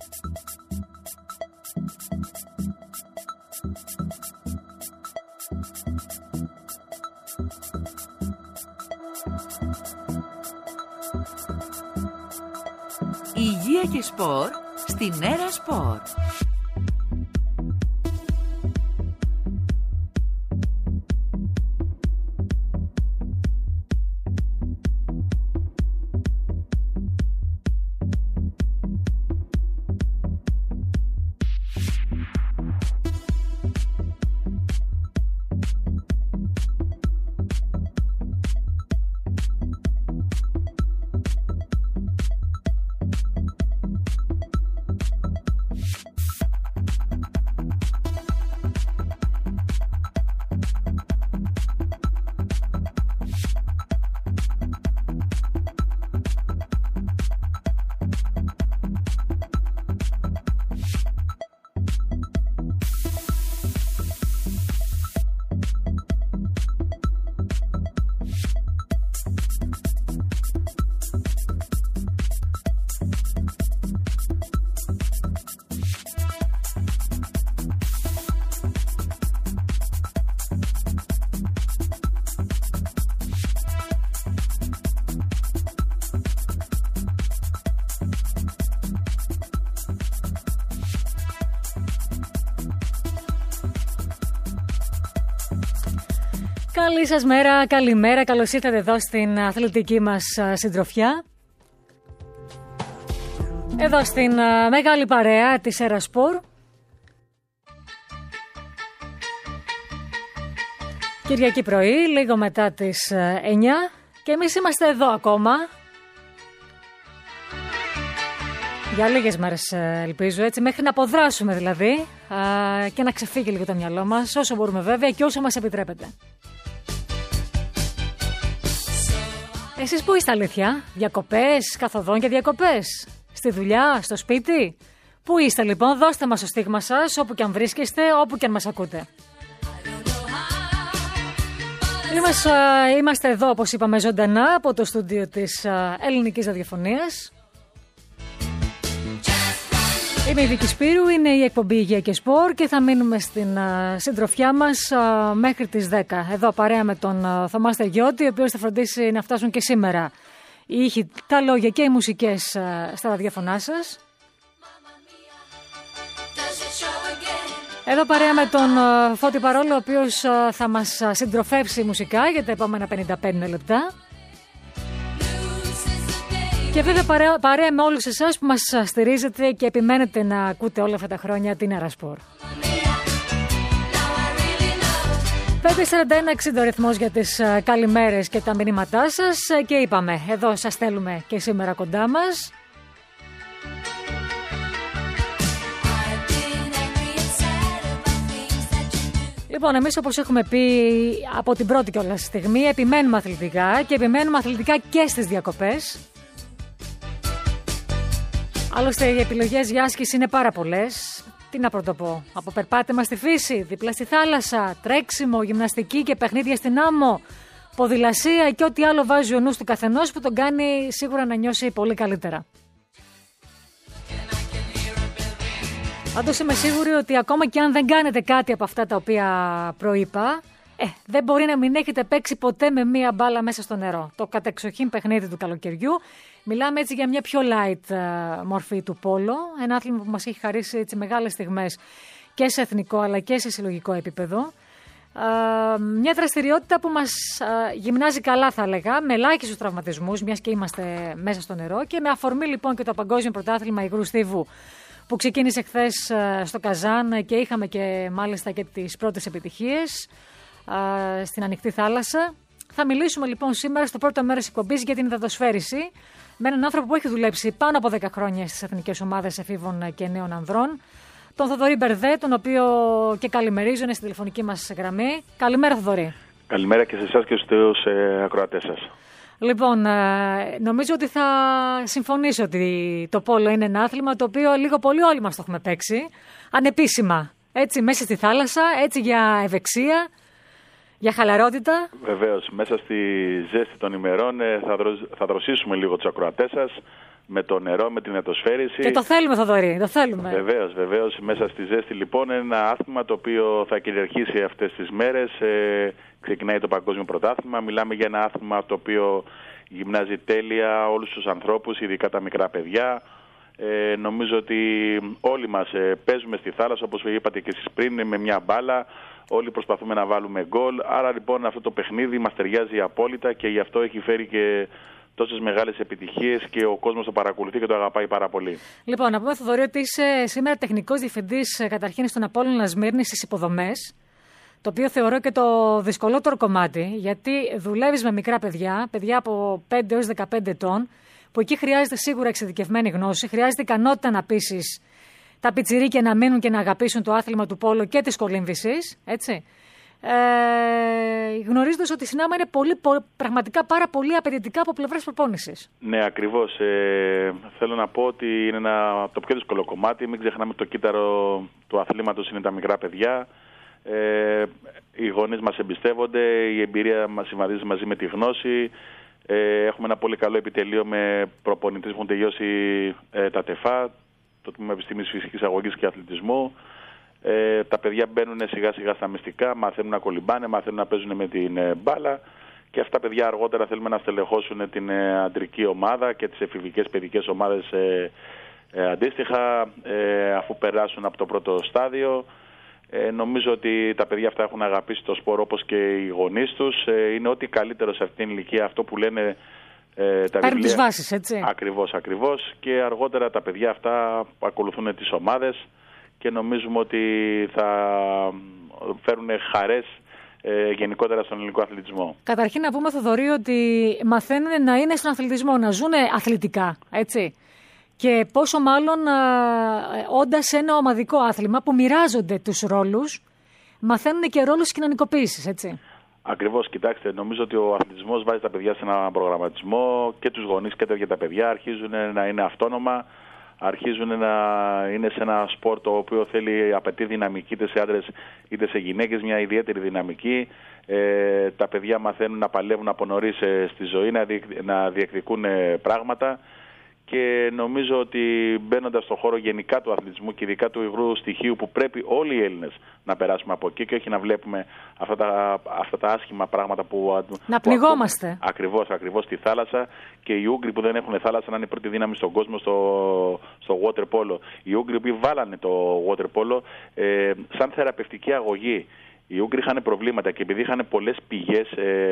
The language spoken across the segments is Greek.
Υγεία και σπορ στην Έρα Σπορ. Καλή σας μέρα, καλημέρα, καλώς ήρθατε εδώ στην αθλητική μας συντροφιά. Εδώ στην μεγάλη παρέα της Έρα Σπορ. Κυριακή πρωί, λίγο μετά τις 9 και εμείς είμαστε εδώ ακόμα. Για λίγες μέρες ελπίζω, έτσι, μέχρι να αποδράσουμε δηλαδή και να ξεφύγει λίγο το μυαλό μας, όσο μπορούμε βέβαια και όσο μας επιτρέπεται. Εσείς πού είστε αλήθεια, διακοπές, καθοδόν και διακοπές, στη δουλειά, στο σπίτι? Πού είστε λοιπόν, δώστε μας το στίγμα σας, όπου και αν βρίσκεστε, όπου και αν μας ακούτε. Είμαστε εδώ, όπως είπαμε, ζωντανά από το στούντιο της Ελληνικής Ραδιοφωνίας. Είμαι η Βίκη Σπύρου, είναι η εκπομπή Υγεία και Σπορ και θα μείνουμε στην συντροφιά μας μέχρι τις 10. Εδώ παρέα με τον Θωμά Στεργιώτη, ο οποίος θα φροντίσει να φτάσουν και σήμερα οι ήχοι, τα λόγια και οι μουσικές στα ραδιοφωνά σας. Εδώ παρέα με τον Φώτη Παρόλο, ο οποίος θα μας συντροφεύσει μουσικά για τα επόμενα 55 λεπτά. Και βέβαια παρέα με όλους εσάς που μας στηρίζετε και επιμένετε να ακούτε όλα αυτά τα χρόνια την Έρα Σπορ. 541-60 ο ρυθμός για τις καλημέρες και τα μηνύματά σας. Και είπαμε, εδώ σας στέλνουμε και σήμερα κοντά μας. Λοιπόν, εμείς όπως έχουμε πει από την πρώτη κιόλας στιγμή, επιμένουμε αθλητικά και επιμένουμε αθλητικά και στις διακοπές. Άλλωστε οι επιλογές για άσκηση είναι πάρα πολλές. Τι να πρωτοπώ, από περπάτημα στη φύση, δίπλα στη θάλασσα, τρέξιμο, γυμναστική και παιχνίδια στην άμμο, ποδηλασία και ό,τι άλλο βάζει ο νους του καθενός που τον κάνει σίγουρα να νιώσει πολύ καλύτερα. Πάντως είμαι σίγουρη ότι ακόμα και αν δεν κάνετε κάτι από αυτά τα οποία προείπα, δεν μπορεί να μην έχετε παίξει ποτέ με μία μπάλα μέσα στο νερό. Το κατεξοχήν παιχνίδι του καλοκαιριού. Μιλάμε έτσι για μια πιο light μορφή του πόλο. Ένα άθλημα που μας έχει χαρίσει έτσι μεγάλες στιγμές και σε εθνικό αλλά και σε συλλογικό επίπεδο. Μια δραστηριότητα που μας γυμνάζει καλά, θα έλεγα, με ελάχιστους τραυματισμούς, μιας και είμαστε μέσα στο νερό. Και με αφορμή λοιπόν και το Παγκόσμιο Πρωτάθλημα Υγρού Στίβου που ξεκίνησε χθες στο Καζάν και είχαμε και μάλιστα και τις πρώτες επιτυχίες στην ανοιχτή θάλασσα. Θα μιλήσουμε λοιπόν σήμερα στο πρώτο μέρος εκπομπής για την υδατοσφαίριση με έναν άνθρωπο που έχει δουλέψει πάνω από 10 χρόνια στις εθνικές ομάδες εφήβων και νέων ανδρών, τον Θοδωρή Μπερδέ, τον οποίο και καλημερίζω, είναι στη τηλεφωνική μας γραμμή. Καλημέρα, Θοδωρή. Καλημέρα και σε εσάς και στους ακροατές σας. Λοιπόν, νομίζω ότι θα συμφωνήσω ότι το πόλο είναι ένα άθλημα το οποίο λίγο πολύ όλοι μας το έχουμε παίξει, ανεπίσημα, έτσι μέσα στη θάλασσα, έτσι για ευεξία, για χαλαρότητα. Βεβαίως, μέσα στη ζέστη των ημερών θα δροσίσουμε λίγο τους ακροατές σας με το νερό, με την ατοσφαίριση. Και το θέλουμε, Θοδωρή, το θέλουμε. Βεβαίως. Μέσα στη ζέστη λοιπόν είναι ένα άθλημα το οποίο θα κυριαρχήσει αυτές τις μέρες. Ξεκινάει το Παγκόσμιο Πρωτάθλημα. Μιλάμε για ένα άθλημα το οποίο γυμνάζει τέλεια όλους τους ανθρώπους, ειδικά τα μικρά παιδιά. Νομίζω ότι όλοι μας παίζουμε στη θάλασσα, όπως είπατε και εσείς πριν, με μια μπάλα. Όλοι προσπαθούμε να βάλουμε γκολ. Άρα λοιπόν αυτό το παιχνίδι μας ταιριάζει απόλυτα και γι' αυτό έχει φέρει και τόσες μεγάλες επιτυχίες και ο κόσμος το παρακολουθεί και το αγαπάει πάρα πολύ. Λοιπόν, να πούμε, Θοδωρή, ότι είσαι σήμερα τεχνικός διευθυντής καταρχήν στον Απόλλωνα Σμύρνης στις υποδομές, το οποίο θεωρώ και το δυσκολότερο κομμάτι, γιατί δουλεύεις με μικρά παιδιά από 5 έως 15 ετών, που εκεί χρειάζεται σίγουρα εξειδικευμένη γνώση, χρειάζεται ικανότητα να πείσεις τα πιτσιρίκια να μείνουν και να αγαπήσουν το άθλημα του πόλο και της κολύμβησης, έτσι. Γνωρίζοντας ότι η Συνάμα είναι πραγματικά πάρα πολύ απαιτητικά από πλευράς προπόνησης. Ναι, ακριβώς. Θέλω να πω ότι είναι το πιο δύσκολο κομμάτι. Μην ξεχνάμε το κύτταρο του αθλήματος είναι τα μικρά παιδιά. Οι γονείς μας εμπιστεύονται, η εμπειρία μας συμβαδίζει μαζί με τη γνώση. Έχουμε ένα πολύ καλό επιτελείο με προπονητές που έχουν τελειώσει τα ΤΕΦΑ, το Τμήμα Επιστήμης Φυσικής Αγωγής και Αθλητισμού. Τα παιδιά μπαίνουν σιγά σιγά στα μυστικά, μαθαίνουν να κολυμπάνε, μαθαίνουν να παίζουν με την μπάλα και αυτά τα παιδιά αργότερα θέλουμε να στελεχώσουν την αντρική ομάδα και τις εφηβικές παιδικές ομάδες αντίστοιχα αφού περάσουν από το πρώτο στάδιο. Νομίζω ότι τα παιδιά αυτά έχουν αγαπήσει το σπορ όπως και οι γονείς τους. Είναι ό,τι καλύτερο σε αυτήν την ηλικία, αυτό που λένε τα βιβλία. Τις βάσεις, έτσι. Ακριβώς. Και αργότερα τα παιδιά αυτά ακολουθούν τις ομάδες και νομίζουμε ότι θα φέρουν χαρές γενικότερα στον ελληνικό αθλητισμό. Καταρχήν να πούμε, Θοδωρή, ότι μαθαίνουν να είναι στον αθλητισμό, να ζουν αθλητικά, έτσι. Και πόσο μάλλον όντας ένα ομαδικό άθλημα που μοιράζονται τους ρόλους, μαθαίνουν και ρόλους κοινωνικοποίησης, έτσι. Ακριβώς, κοιτάξτε, νομίζω ότι ο αθλητισμός βάζει τα παιδιά σε έναν προγραμματισμό και τους γονείς και τα παιδιά αρχίζουν να είναι αυτόνομα, αρχίζουν να είναι σε ένα σπορ το οποίο απαιτεί δυναμική είτε σε άντρες είτε σε γυναίκες, μια ιδιαίτερη δυναμική. Τα παιδιά μαθαίνουν να παλεύουν από νωρίς στη ζωή, να διεκδικούν πράγματα. Και νομίζω ότι μπαίνοντας στον χώρο γενικά του αθλητισμού και ειδικά του υγρού στοιχείου που πρέπει όλοι οι Έλληνες να περάσουμε από εκεί και όχι να βλέπουμε αυτά τα άσχημα πράγματα να πληγόμαστε. Ακριβώς στη θάλασσα και οι Ούγγροι που δεν έχουν θάλασσα να είναι η πρώτη δύναμη στον κόσμο στο water polo. Οι Ούγγροι που βάλανε το water polo σαν θεραπευτική αγωγή. Οι Ούγγροι είχαν προβλήματα και επειδή είχαν πολλές πηγές,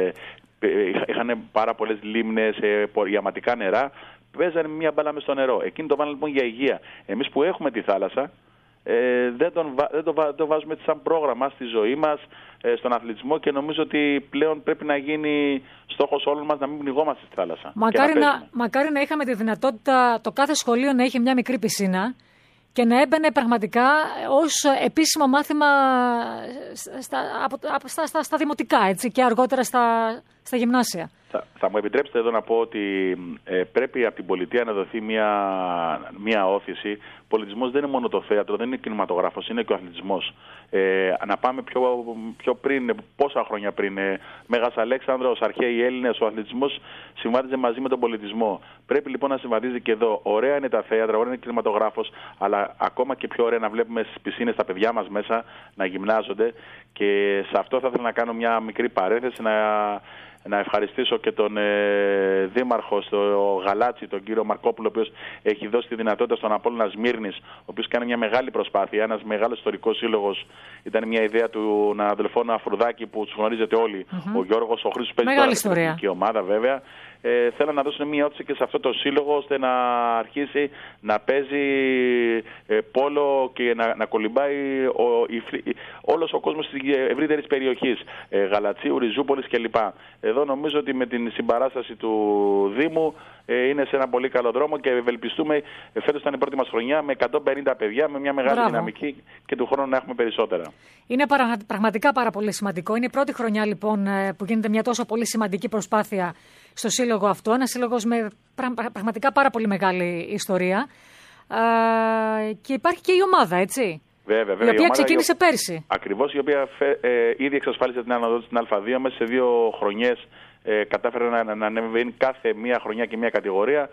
είχαν πάρα πολλές λίμνες, ιαματικά νερά, παίζανε μια μπάλα μες στο νερό. Εκείνοι το βάλανε λοιπόν για υγεία. Εμείς που έχουμε τη θάλασσα, δεν το βάζουμε σαν πρόγραμμα στη ζωή μας, στον αθλητισμό και νομίζω ότι πλέον πρέπει να γίνει στόχος όλων μας να μην πνιγόμαστε στη θάλασσα. Μακάρι να είχαμε τη δυνατότητα το κάθε σχολείο να έχει μια μικρή πισίνα και να πραγματικά ως επίσημο μάθημα στα δημοτικά, έτσι, και αργότερα στα γυμνάσια. Θα μου επιτρέψετε εδώ να πω ότι πρέπει από την πολιτεία να δοθεί μια όθηση. Ο πολιτισμός δεν είναι μόνο το θέατρο, δεν είναι κινηματογράφος, είναι και ο αθλητισμός. Να πάμε πιο πριν, πόσα χρόνια πριν, Μέγας Αλέξανδρος, αρχαίοι Έλληνες, ο αθλητισμός συμβάδιζε μαζί με τον πολιτισμό. Πρέπει λοιπόν να συμβαδίζει και εδώ. Ωραία είναι τα θέατρα, ωραία είναι ο κινηματογράφος, αλλά ακόμα και πιο ωραία να βλέπουμε στις πισίνες τα παιδιά μας μέσα να γυμνάζονται. Και σε αυτό θα ήθελα να κάνω μια μικρή παρένθεση, να ευχαριστήσω και τον δήμαρχο στο Γαλάτσι, τον κύριο Μαρκόπουλο, ο οποίος έχει δώσει τη δυνατότητα στον Απόλλωνα Σμύρνης, ο οποίος κάνει μια μεγάλη προσπάθεια, ένας μεγάλος ιστορικός σύλλογος. Ήταν μια ιδέα του αδελφών Αφρουδάκη που τους γνωρίζετε όλοι. Ο Γιώργος, ο Χρήστος παίζει τώρα στην εθνική ομάδα βέβαια. Θέλω να δώσουν μια όθηση και σε αυτό το σύλλογο ώστε να αρχίσει να παίζει πόλο και να κολυμπάει όλος ο κόσμος της ευρύτερης περιοχής, Γαλατσίου, Ριζούπολης κλπ. Εδώ νομίζω ότι με την συμπαράσταση του Δήμου είναι σε ένα πολύ καλό δρόμο και ευελπιστούμε, φέτος ήταν η πρώτη μας χρονιά με 150 παιδιά, με μια μεγάλη δυναμική και του χρόνου να έχουμε περισσότερα. Είναι πραγματικά πάρα πολύ σημαντικό. Είναι η πρώτη χρονιά λοιπόν που γίνεται μια τόσο πολύ σημαντική προσπάθεια στο σύλλογο αυτό. Ένα σύλλογος με πραγματικά πάρα πολύ μεγάλη ιστορία. Και υπάρχει και η ομάδα, έτσι. Βέβαια, η οποία ξεκίνησε πέρσι. Ακριβώς, η οποία ήδη εξασφάλισε την αναδότηση στην Α2 μέσα σε 2 χρονιές. Κατάφερε να ανεβαίνει κάθε μία χρονιά και μία κατηγορία.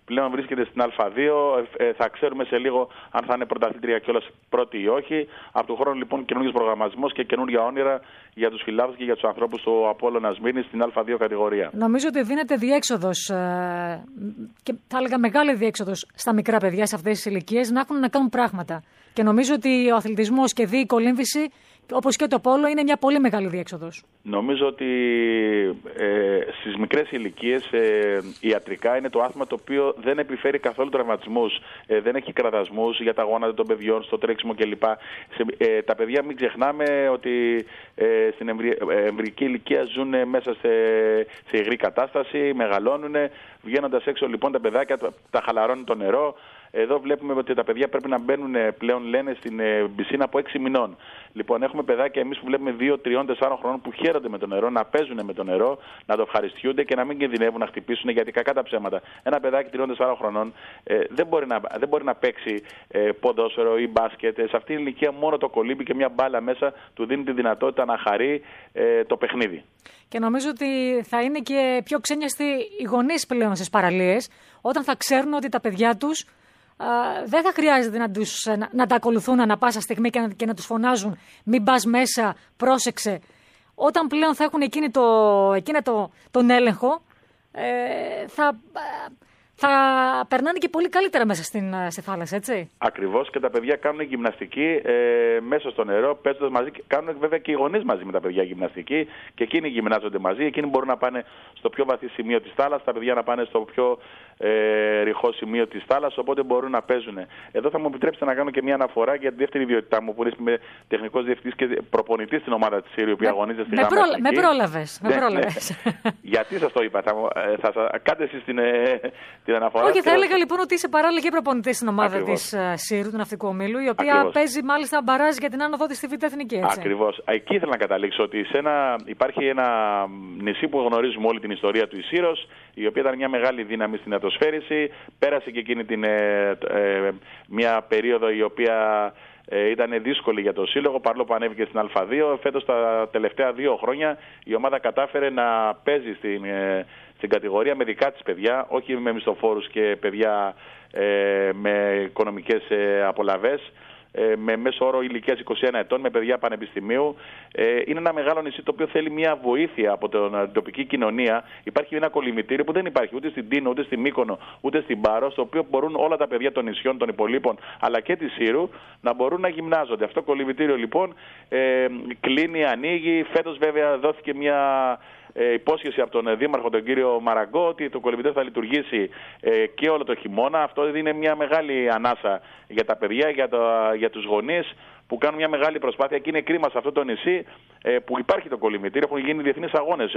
πλέον βρίσκεται στην Α2. Θα ξέρουμε σε λίγο αν θα είναι πρωταθλήτρια κιόλας πρώτη ή όχι. Από του χρόνου λοιπόν καινούργιος προγραμματισμός και καινούργια όνειρα για τους φιλάθλους και για τους ανθρώπους του Απόλλωνα Σμύρνης στην Α2 κατηγορία. Νομίζω ότι δίνεται διέξοδος και θα έλεγα μεγάλη διέξοδος στα μικρά παιδιά σε αυτές τις ηλικίες να έχουν να κάνουν πράγματα. Και νομίζω ότι ο αθλητισμός και η κολύμβηση, όπως και το πόλο, είναι μια πολύ μεγάλη διέξοδος. Νομίζω ότι στις μικρές ηλικίες ιατρικά είναι το άθλημα το οποίο δεν επιφέρει καθόλου τραυματισμούς, δεν έχει κραδασμούς για τα γόνατα των παιδιών, στο τρέξιμο κλπ. Τα παιδιά μην ξεχνάμε ότι στην εμβρυϊκή ηλικία ζουν μέσα σε υγρή κατάσταση, μεγαλώνουν, βγαίνοντας έξω λοιπόν τα παιδάκια, τα χαλαρώνει το νερό. Εδώ βλέπουμε ότι τα παιδιά πρέπει να μπαίνουν πλέον, λένε, στην πισίνα από 6 μηνών. Λοιπόν, έχουμε παιδάκια εμείς που βλέπουμε 2, 3, 4 χρόνων που χαίρονται με το νερό, να παίζουν με το νερό, να το ευχαριστιούνται και να μην κινδυνεύουν να χτυπήσουν, γιατί κακά τα ψέματα. Ένα παιδάκι 3-4 χρονών δεν μπορεί να παίξει ποδόσφαιρο ή μπάσκετ. Σε αυτή την ηλικία μόνο το κολύμπι και μια μπάλα μέσα του δίνει τη δυνατότητα να χαρεί το παιχνίδι. Και νομίζω ότι θα είναι και πιο ξένιαστοι οι γονείς πλέον στις παραλίες, όταν θα ξέρουν ότι τα παιδιά τους δεν θα χρειάζεται να τα ακολουθούν ανα πάσα στιγμή και να τους φωνάζουν «μην πας μέσα, πρόσεξε». Όταν πλέον θα έχουν τον έλεγχο, θα περνάνε και πολύ καλύτερα μέσα στη θάλασσα, έτσι. Ακριβώς, και τα παιδιά κάνουν γυμναστική μέσα στο νερό, παίζοντας μαζί. Κάνουν βέβαια και οι γονείς μαζί με τα παιδιά γυμναστική και εκείνοι γυμνάζονται μαζί. Εκείνοι μπορούν να πάνε στο πιο βαθύ σημείο της θάλασσας, τα παιδιά να πάνε στο πιο ρηχό σημείο της θάλασσας, οπότε μπορούν να παίζουν. Εδώ θα μου επιτρέψετε να κάνω και μια αναφορά για τη δεύτερη ιδιότητά μου, που είμαι τεχνικός διευθυντής και προπονητής στην ομάδα της ΣΥΡΙ, η οποία αγωνίζεται στη ΓΑΜΑ Εθνική. Με πρόλαβες. Γιατί σας το είπα, κάντε εσείς την αναφορά. Όχι, θα έλεγα λοιπόν ότι είσαι παράλληλα και προπονητής στην ομάδα της ΣΥΡΙ, του Ναυτικού Ομίλου, η οποία παίζει μάλιστα μπαράζ για την άνοδο της στη Β' Εθνική. Ακριβώς. Εκεί ήθελα να καταλήξω ότι υπάρχει ένα νησί που γνωρίζουμε όλη την ιστορία του, η Σύρος, η οποία ήταν μια μεγάλη δύναμη στην ατμοσφαίριση. Πέρασε και εκείνη μια περίοδο η οποία ήταν δύσκολη για το σύλλογο, παρόλο που ανέβηκε στην Α2. Φέτος, τα τελευταία 2 χρόνια, η ομάδα κατάφερε να παίζει στην κατηγορία με δικά της παιδιά, όχι με μισθοφόρους και παιδιά με οικονομικές απολαβές, με μέσο όρο ηλικίας 21 ετών, με παιδιά πανεπιστημίου. Είναι ένα μεγάλο νησί το οποίο θέλει μια βοήθεια από την τοπική κοινωνία. Υπάρχει ένα κολυμβητήριο που δεν υπάρχει ούτε στην Τίνο, ούτε στη Μύκονο, ούτε στην Πάρο, στο οποίο μπορούν όλα τα παιδιά των νησιών, των υπολείπων, αλλά και της Σύρου, να μπορούν να γυμνάζονται. Αυτό το κολυμβητήριο λοιπόν κλείνει, ανοίγει. Φέτος βέβαια δόθηκε μια υπόσχεση από τον Δήμαρχο, τον κύριο Μαραγκό, ότι το κολυμβητήριο θα λειτουργήσει και όλο το χειμώνα. Αυτό είναι μια μεγάλη ανάσα για τα παιδιά, για τους γονείς, που κάνουν μια μεγάλη προσπάθεια, και είναι κρίμα σε αυτό το νησί που υπάρχει το κολυμβητήριο. Έχουν γίνει διεθνείς αγώνες,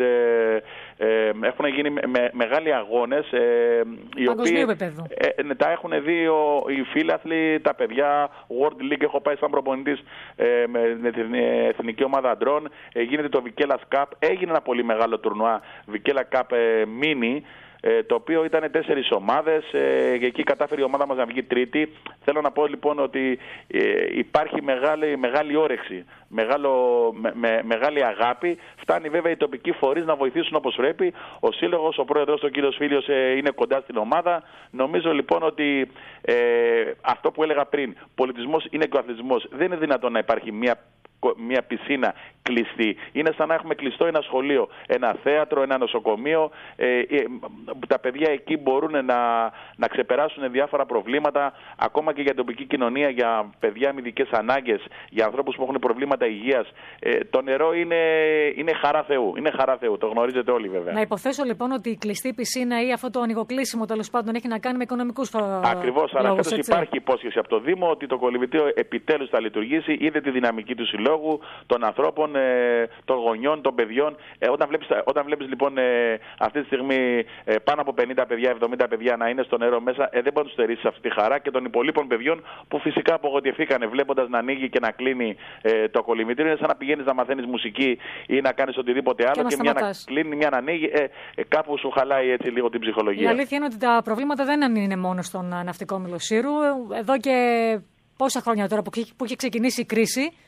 έχουν γίνει μεγάλοι αγώνες, οι οποίοι τα έχουν δει οι φίλαθλοι, τα παιδιά. World League έχω πάει σαν προπονητής με την εθνική ομάδα αντρών. Γίνεται το Βικέλας Cup, έγινε ένα πολύ μεγάλο τουρνουά, Βικέλα Cup Mini, το οποίο ήταν 4 ομάδες, και εκεί κατάφερε η ομάδα μας να βγει τρίτη. Θέλω να πω λοιπόν ότι υπάρχει μεγάλη όρεξη, μεγάλη αγάπη. Φτάνει βέβαια οι τοπικοί φορείς να βοηθήσουν όπως πρέπει. Ο σύλλογος, ο πρόεδρος, ο κύριος Φίλιος, είναι κοντά στην ομάδα. Νομίζω λοιπόν ότι αυτό που έλεγα πριν, πολιτισμός είναι και ο αθλητισμός. Δεν είναι δυνατόν να υπάρχει μια πισίνα κλειστή. Είναι σαν να έχουμε κλειστό ένα σχολείο, ένα θέατρο, ένα νοσοκομείο. Τα παιδιά εκεί μπορούν να ξεπεράσουν διάφορα προβλήματα, ακόμα και για την τοπική κοινωνία, για παιδιά με ειδικές ανάγκες, για ανθρώπους που έχουν προβλήματα υγείας. Το νερό είναι χαρά Θεού. Είναι χαρά Θεού. Το γνωρίζετε όλοι βέβαια. Να υποθέσω λοιπόν ότι η κλειστή πισίνα ή αυτό το ανοιγοκλείσιμο τέλος πάντων έχει να κάνει με οικονομικούς λόγους. Ακριβώς. Αλλά φέτος υπάρχει υπόσχεση από το Δήμο ότι το κολυμβητήριο επιτέλους θα λειτουργήσει. Είδε τη δυναμική του συλλόγου, των ανθρώπων, των γονιών, των παιδιών. Όταν βλέπεις λοιπόν αυτή τη στιγμή πάνω από 50 παιδιά, 70 παιδιά να είναι στο νερό μέσα, δεν μπορεί να τους στερήσεις αυτή τη χαρά, και των υπολείπων παιδιών που φυσικά απογοητευθήκανε βλέποντας να ανοίγει και να κλείνει το κολυμβητήριο. Είναι σαν να πηγαίνεις να μαθαίνεις μουσική ή να κάνεις οτιδήποτε άλλο και μια να κλείνει, μια να ανοίγει. Κάπου σου χαλάει έτσι λίγο την ψυχολογία. Η αλήθεια είναι ότι τα προβλήματα δεν είναι μόνο στον Ναυτικό Όμιλο Σύρου. Εδώ και πόσα χρόνια τώρα που έχει ξεκινήσει η κρίση,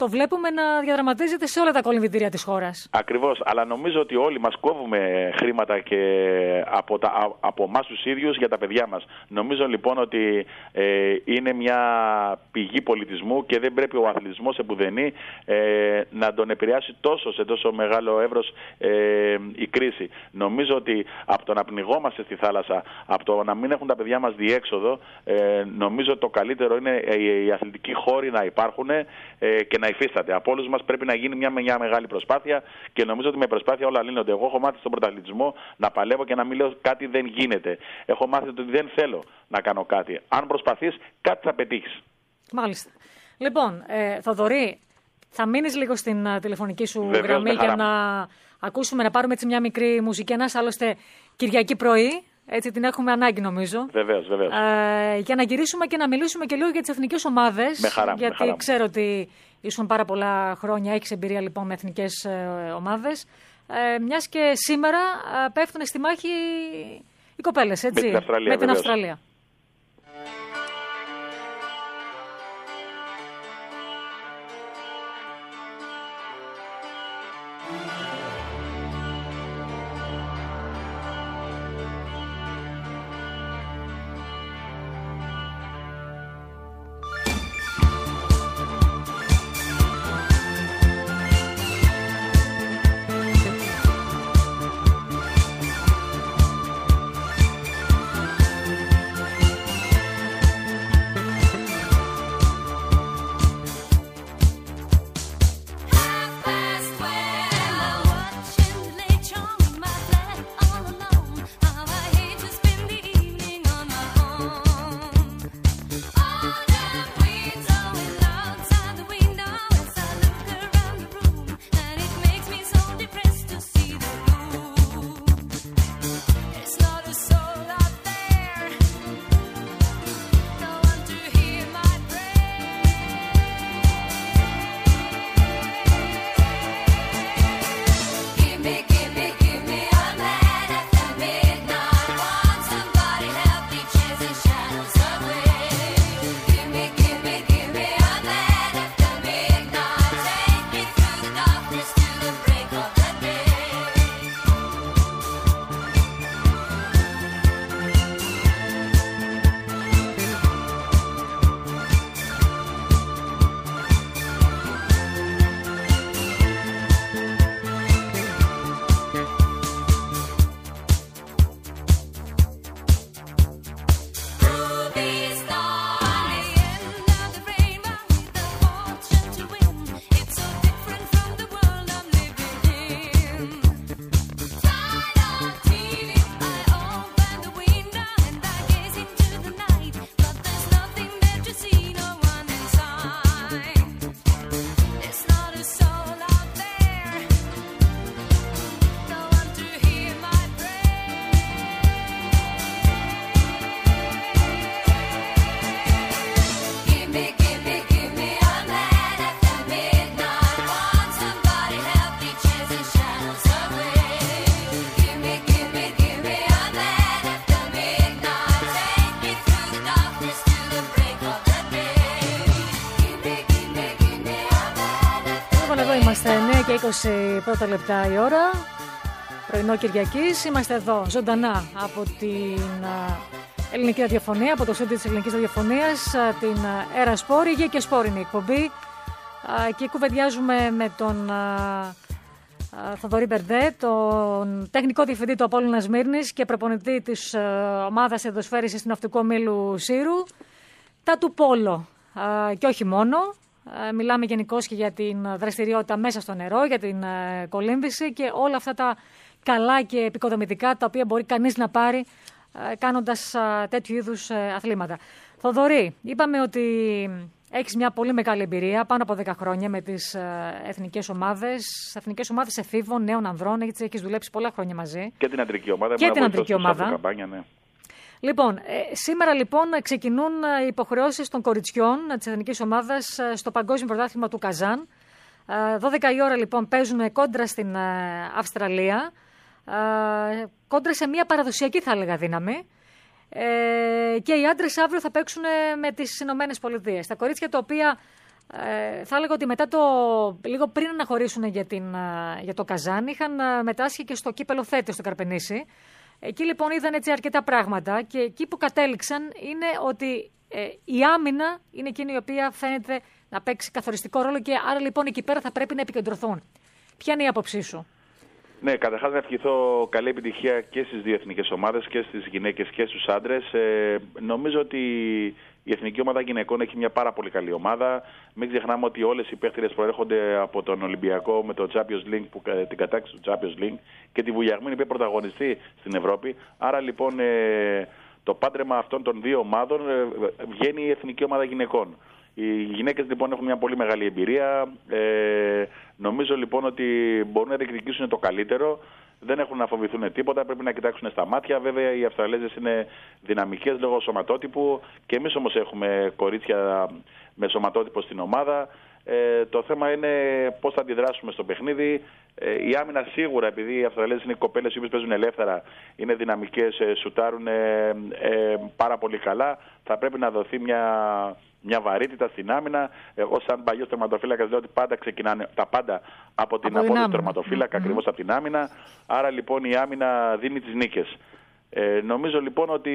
το βλέπουμε να διαδραματίζεται σε όλα τα κολυμβητήρια της χώρας. Ακριβώς, αλλά νομίζω ότι όλοι μας κόβουμε χρήματα και από εμάς τους ίδιους για τα παιδιά μας. Νομίζω λοιπόν ότι είναι μια πηγή πολιτισμού και δεν πρέπει ο αθλητισμός επουδενή να τον επηρεάσει σε τόσο μεγάλο εύρος η κρίση. Νομίζω ότι από το να πνιγόμαστε στη θάλασσα, από το να μην έχουν τα παιδιά μας διέξοδο, νομίζω το καλύτερο είναι οι αθλητικοί χώροι να υπάρχουν και να υφίσταται. Από όλους μας πρέπει να γίνει μια μεγάλη προσπάθεια και νομίζω ότι με προσπάθεια όλα λύνονται. Εγώ έχω μάθει στον πρωταθλητισμό να παλεύω και να μην λέω κάτι δεν γίνεται. Έχω μάθει ότι δεν θέλω να κάνω κάτι. Αν προσπαθείς, κάτι θα πετύχεις. Μάλιστα. Λοιπόν, Θοδωρή, θα μείνεις λίγο στην τηλεφωνική σου γραμμή για να ακούσουμε, να πάρουμε έτσι μια μικρή μουσική. Άλλωστε Κυριακή πρωί. Έτσι την έχουμε ανάγκη νομίζω. Βεβαίως. Για να γυρίσουμε και να μιλήσουμε και λίγο για τις εθνικές ομάδες. Με χαρά. Γιατί ξέρω ότι ήσουν πάρα πολλά χρόνια, έχεις εμπειρία λοιπόν με εθνικές ομάδες. Μιας και σήμερα πέφτουν στη μάχη οι κοπέλες, έτσι. Με την Αυστραλία. Είμαστε 9 και 20 πρώτα λεπτά η ώρα, πρωινό Κυριακής. Είμαστε εδώ ζωντανά από την ελληνική ραδιοφωνία, από το στούντιο της ελληνικής ραδιοφωνίας, την Έρα Σπόρ, Υγεία και Σπόρ είναι η εκπομπή. Και κουβεντιάζουμε με τον Θοδωρή Μπερντέ, τον τεχνικό διευθυντή του Απόλλωνα Σμύρνης και προπονητή της ομάδας εδωσφαίρισης στην Ναυτικού Ομίλου Σύρου, τα του πόλο και όχι μόνο. Μιλάμε γενικώς και για την δραστηριότητα μέσα στο νερό, για την κολύμβηση και όλα αυτά τα καλά και επικοδομητικά τα οποία μπορεί κανείς να πάρει κάνοντας τέτοιου είδους αθλήματα. Θοδωρή, είπαμε ότι έχεις μια πολύ μεγάλη εμπειρία, πάνω από 10 χρόνια με τις εθνικές ομάδες εφήβων, νέων ανδρών, έχεις δουλέψει πολλά χρόνια μαζί. Και την αντρική ομάδα. Και την αντρική ομάδα. Καμπάνια, ναι. Λοιπόν, σήμερα λοιπόν ξεκινούν οι υποχρεώσεις των κοριτσιών της εθνικής ομάδας στο Παγκόσμιο Πρωτάθλημα του Καζάν. 12 η ώρα λοιπόν παίζουν κόντρα στην Αυστραλία, κόντρα σε μια παραδοσιακή θα έλεγα δύναμη. Και οι άντρες αύριο θα παίξουν με τις Ηνωμένες Πολιτείες. Τα κορίτσια τα οποία Θα έλεγα ότι μετά λίγο πριν να χωρίσουν για το Καζάν, είχαν μετάσχει και στο κύπελο Θέτης στο Καρπενήσι. Εκεί λοιπόν είδαν έτσι αρκετά πράγματα και εκεί που κατέληξαν είναι ότι η άμυνα είναι εκείνη η οποία φαίνεται να παίξει καθοριστικό ρόλο και άρα λοιπόν εκεί πέρα θα πρέπει να επικεντρωθούν. Ποια είναι η άποψή σου? Ναι, καταρχάς να ευχηθώ καλή επιτυχία και στις δύο εθνικές ομάδες, και στις γυναίκες και στους άντρες. Νομίζω ότι η Εθνική Ομάδα Γυναικών έχει μια πάρα πολύ καλή ομάδα. Μην ξεχνάμε ότι όλες οι παίχτριες προέρχονται από τον Ολυμπιακό με το Champions League, την κατάκτηση του Champions League, και τη βουλιαγμένη που πρωταγωνιστεί στην Ευρώπη. Άρα λοιπόν το πάντρεμα αυτών των δύο ομάδων βγαίνει η Εθνική Ομάδα Γυναικών. Οι γυναίκες λοιπόν έχουν μια πολύ μεγάλη εμπειρία. Νομίζω λοιπόν ότι μπορούν να διεκδικήσουν το καλύτερο. Δεν έχουν να φοβηθούν τίποτα, πρέπει να κοιτάξουν στα μάτια. Βέβαια οι Αυστραλέζες είναι δυναμικές λόγω σωματότυπου και εμείς όμως έχουμε κορίτσια με σωματότυπο στην ομάδα. Το θέμα είναι πώς θα αντιδράσουμε στο παιχνίδι. Η άμυνα σίγουρα, επειδή οι Αυστραλέζες είναι κοπέλες οι οποίες παίζουν ελεύθερα, είναι δυναμικές, σουτάρουν πάρα πολύ καλά. Θα πρέπει να δοθεί μια βαρύτητα στην άμυνα. Εγώ, σαν παλιός τερματοφύλακας, λέω ότι πάντα ξεκινάνε τα πάντα από την απόδοση του τερματοφύλακα, ακριβώς από την άμυνα. Άρα λοιπόν η άμυνα δίνει τις νίκες. Νομίζω λοιπόν ότι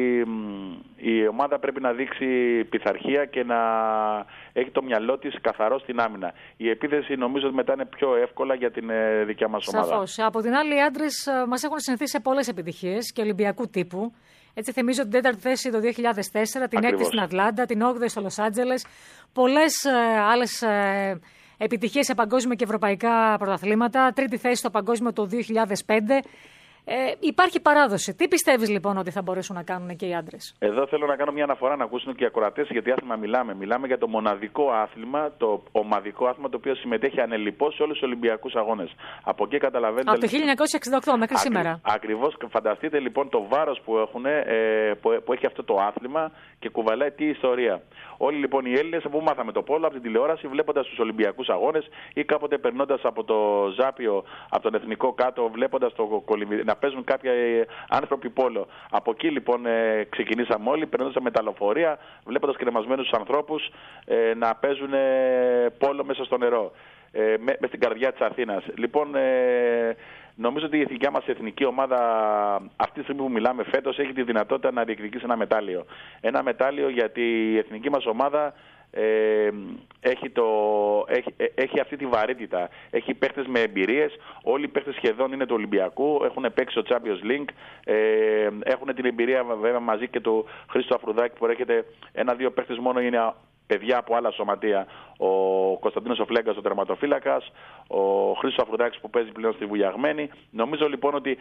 η ομάδα πρέπει να δείξει πειθαρχία και να έχει το μυαλό της καθαρό στην άμυνα. Η επίθεση νομίζω ότι μετά είναι πιο εύκολα για την δικιά μας ομάδα. Σαφώς. Από την άλλη, οι άντρες μας έχουν συνηθίσει σε πολλές επιτυχίες και ολυμπιακού τύπου. Έτσι θυμίζω την 4η θέση το 2004, την 6η στην Ατλάντα, την 8η στο Λος Άντζελες. Πολλές άλλες επιτυχίες σε παγκόσμια και ευρωπαϊκά πρωταθλήματα. 3η θέση στο παγκόσμιο το 2005. Υπάρχει παράδοση. Τι πιστεύεις λοιπόν ότι θα μπορέσουν να κάνουν και οι άντρες? Εδώ θέλω να κάνω μια αναφορά να ακούσουν και οι ακροατές γιατί άθλημα μιλάμε. Μιλάμε για το μοναδικό άθλημα, το ομαδικό άθλημα το οποίο συμμετέχει ανελιπώς σε όλους τους Ολυμπιακούς αγώνες. Από εκεί καταλαβαίνετε. Από το 1968 μέχρι σήμερα. Ακριβώς. Φανταστείτε λοιπόν το βάρος που έχει αυτό το άθλημα και κουβαλάει τι ιστορία. Όλοι λοιπόν οι Έλληνες που μάθαμε το πόλο από την τηλεόραση, βλέποντας τους Ολυμπιακούς αγώνες ή κάποτε περνώντας από το Ζάπιο, από τον Εθνικό κάτω, βλέποντας το να παίζουν κάποιοι άνθρωποι πόλο. Από εκεί λοιπόν ξεκινήσαμε όλοι, περνώντας με τα λεωφορεία, βλέποντας κρεμασμένους ανθρώπους να παίζουν πόλο μέσα στο νερό, με στην καρδιά της Αθήνας. Λοιπόν, νομίζω ότι η εθνική μας εθνική ομάδα αυτή τη στιγμή που μιλάμε φέτος έχει τη δυνατότητα να διεκδικήσει ένα μετάλλιο. Ένα μετάλλιο γιατί η εθνική μας ομάδα έχει αυτή τη βαρύτητα. Έχει παίχτες με εμπειρίες. Όλοι οι παίχτες σχεδόν είναι του Ολυμπιακού. Έχουν παίξει στο Champions League. Έχουν την εμπειρία βέβαια μαζί και του Χρήστο Αφρουδάκη που έρχεται. Ένα-δύο παίχτες μόνο είναι παιδιά από άλλα σωματεία. Ο Κωνσταντίνος ο Φλέγκας, ο τερματοφύλακας, ο Χρήστος Αφρουδάκης που παίζει πλέον στη Βουλιαγμένη. Νομίζω λοιπόν ότι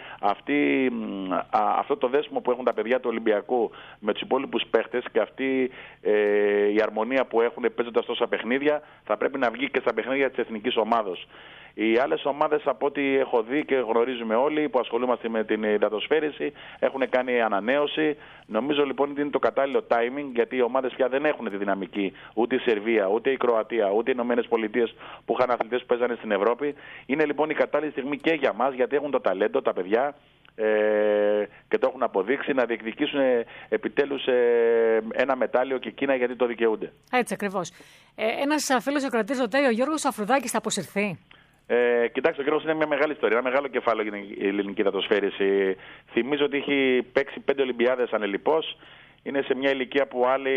αυτό το δέσιμο που έχουν τα παιδιά του Ολυμπιακού με τους υπόλοιπους παίχτες και αυτή η αρμονία που έχουν παίζοντας τόσα παιχνίδια θα πρέπει να βγει και στα παιχνίδια της εθνικής ομάδος. Οι άλλες ομάδες, από ό,τι έχω δει και γνωρίζουμε όλοι που ασχολούμαστε με την υδατοσφαίριση, έχουν κάνει ανανέωση. Νομίζω λοιπόν ότι είναι το κατάλληλο timing, γιατί οι ομάδες πια δεν έχουν τη δυναμική. Ούτε η Σερβία, ούτε η Κροατία, ούτε οι Ηνωμένες Πολιτείες που είχαν αθλητές που παίζανε στην Ευρώπη. Είναι λοιπόν η κατάλληλη στιγμή και για μας, γιατί έχουν το ταλέντο, τα παιδιά. Και το έχουν αποδείξει να διεκδικήσουν επιτέλους ένα μετάλλιο και εκείνα γιατί το δικαιούνται. Έτσι ακριβώς. Ένας φίλος ακροατής ρωτάει, ο Γιώργος Αφρουδάκης θα αποσυρθεί? Κοιτάξτε, ο Γιώργος είναι μια μεγάλη ιστορία, ένα μεγάλο κεφάλαιο για την ελληνική υδατοσφαίριση. Θυμίζω ότι έχει παίξει 5 Ολυμπιάδες ανελιπώς. Είναι σε μια ηλικία που άλλοι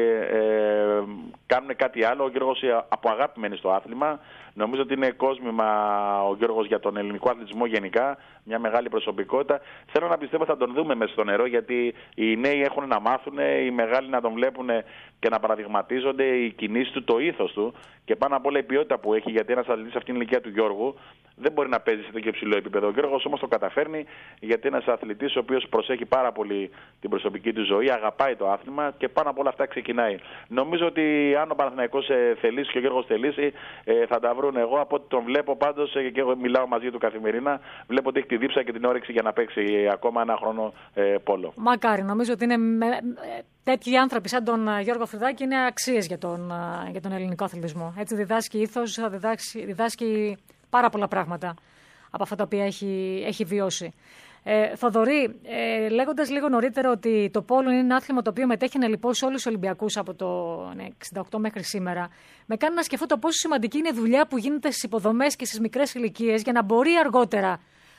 κάνουν κάτι άλλο. Ο Γιώργος από αγάπη μένει στο άθλημα. Νομίζω ότι είναι κόσμημα ο Γιώργος για τον ελληνικό αθλητισμό γενικά. Μια μεγάλη προσωπικότητα. Θέλω να πιστεύω θα τον δούμε μέσα στο νερό, γιατί οι νέοι έχουν να μάθουν, οι μεγάλοι να τον βλέπουν και να παραδειγματίζονται, οι κινήσεις του, το ήθος του και πάνω απ' όλα η ποιότητα που έχει. Γιατί ένας αθλητής αυτήν την ηλικία του Γιώργου δεν μπορεί να παίζει σε τέτοιο υψηλό επίπεδο. Ο Γιώργος όμως το καταφέρνει, γιατί ένας αθλητής ο οποίος προσέχει πάρα πολύ την προσωπική του ζωή, αγαπάει το άθλημα και πάνω απ' όλα αυτά ξεκινάει. Νομίζω ότι αν ο Παναθηναϊκός θελήσει και ο Γιώργος θελήσει, θα τα βρουν. Εγώ από ό,τι τον βλέπω πάντως και εγώ μιλάω μαζί του καθημερινά, βλέπω ότι έχει τη δίψα και την όρεξη για να παίξει ακόμα ένα χρόνο πόλο. Μακάρι. Νομίζω ότι είναι τέτοιοι άνθρωποι σαν τον Γιώργο Αφρουδάκη είναι αξίες για τον ελληνικό αθλητισμό. Έτσι διδάσκει ήθος, διδάσκει πάρα πολλά πράγματα από αυτά τα οποία έχει βιώσει. Θοδωρή, λέγοντας λίγο νωρίτερα ότι το πόλο είναι ένα άθλημα το οποίο μετέχει ενελιπώς σε όλους τους Ολυμπιακούς από το 68 μέχρι σήμερα, με κάνει να σκεφτώ το πόσο σημαντική είναι η δουλειά που γίνεται στις υποδομές και στις μικρές ηλικίες για να μπορεί αργότερα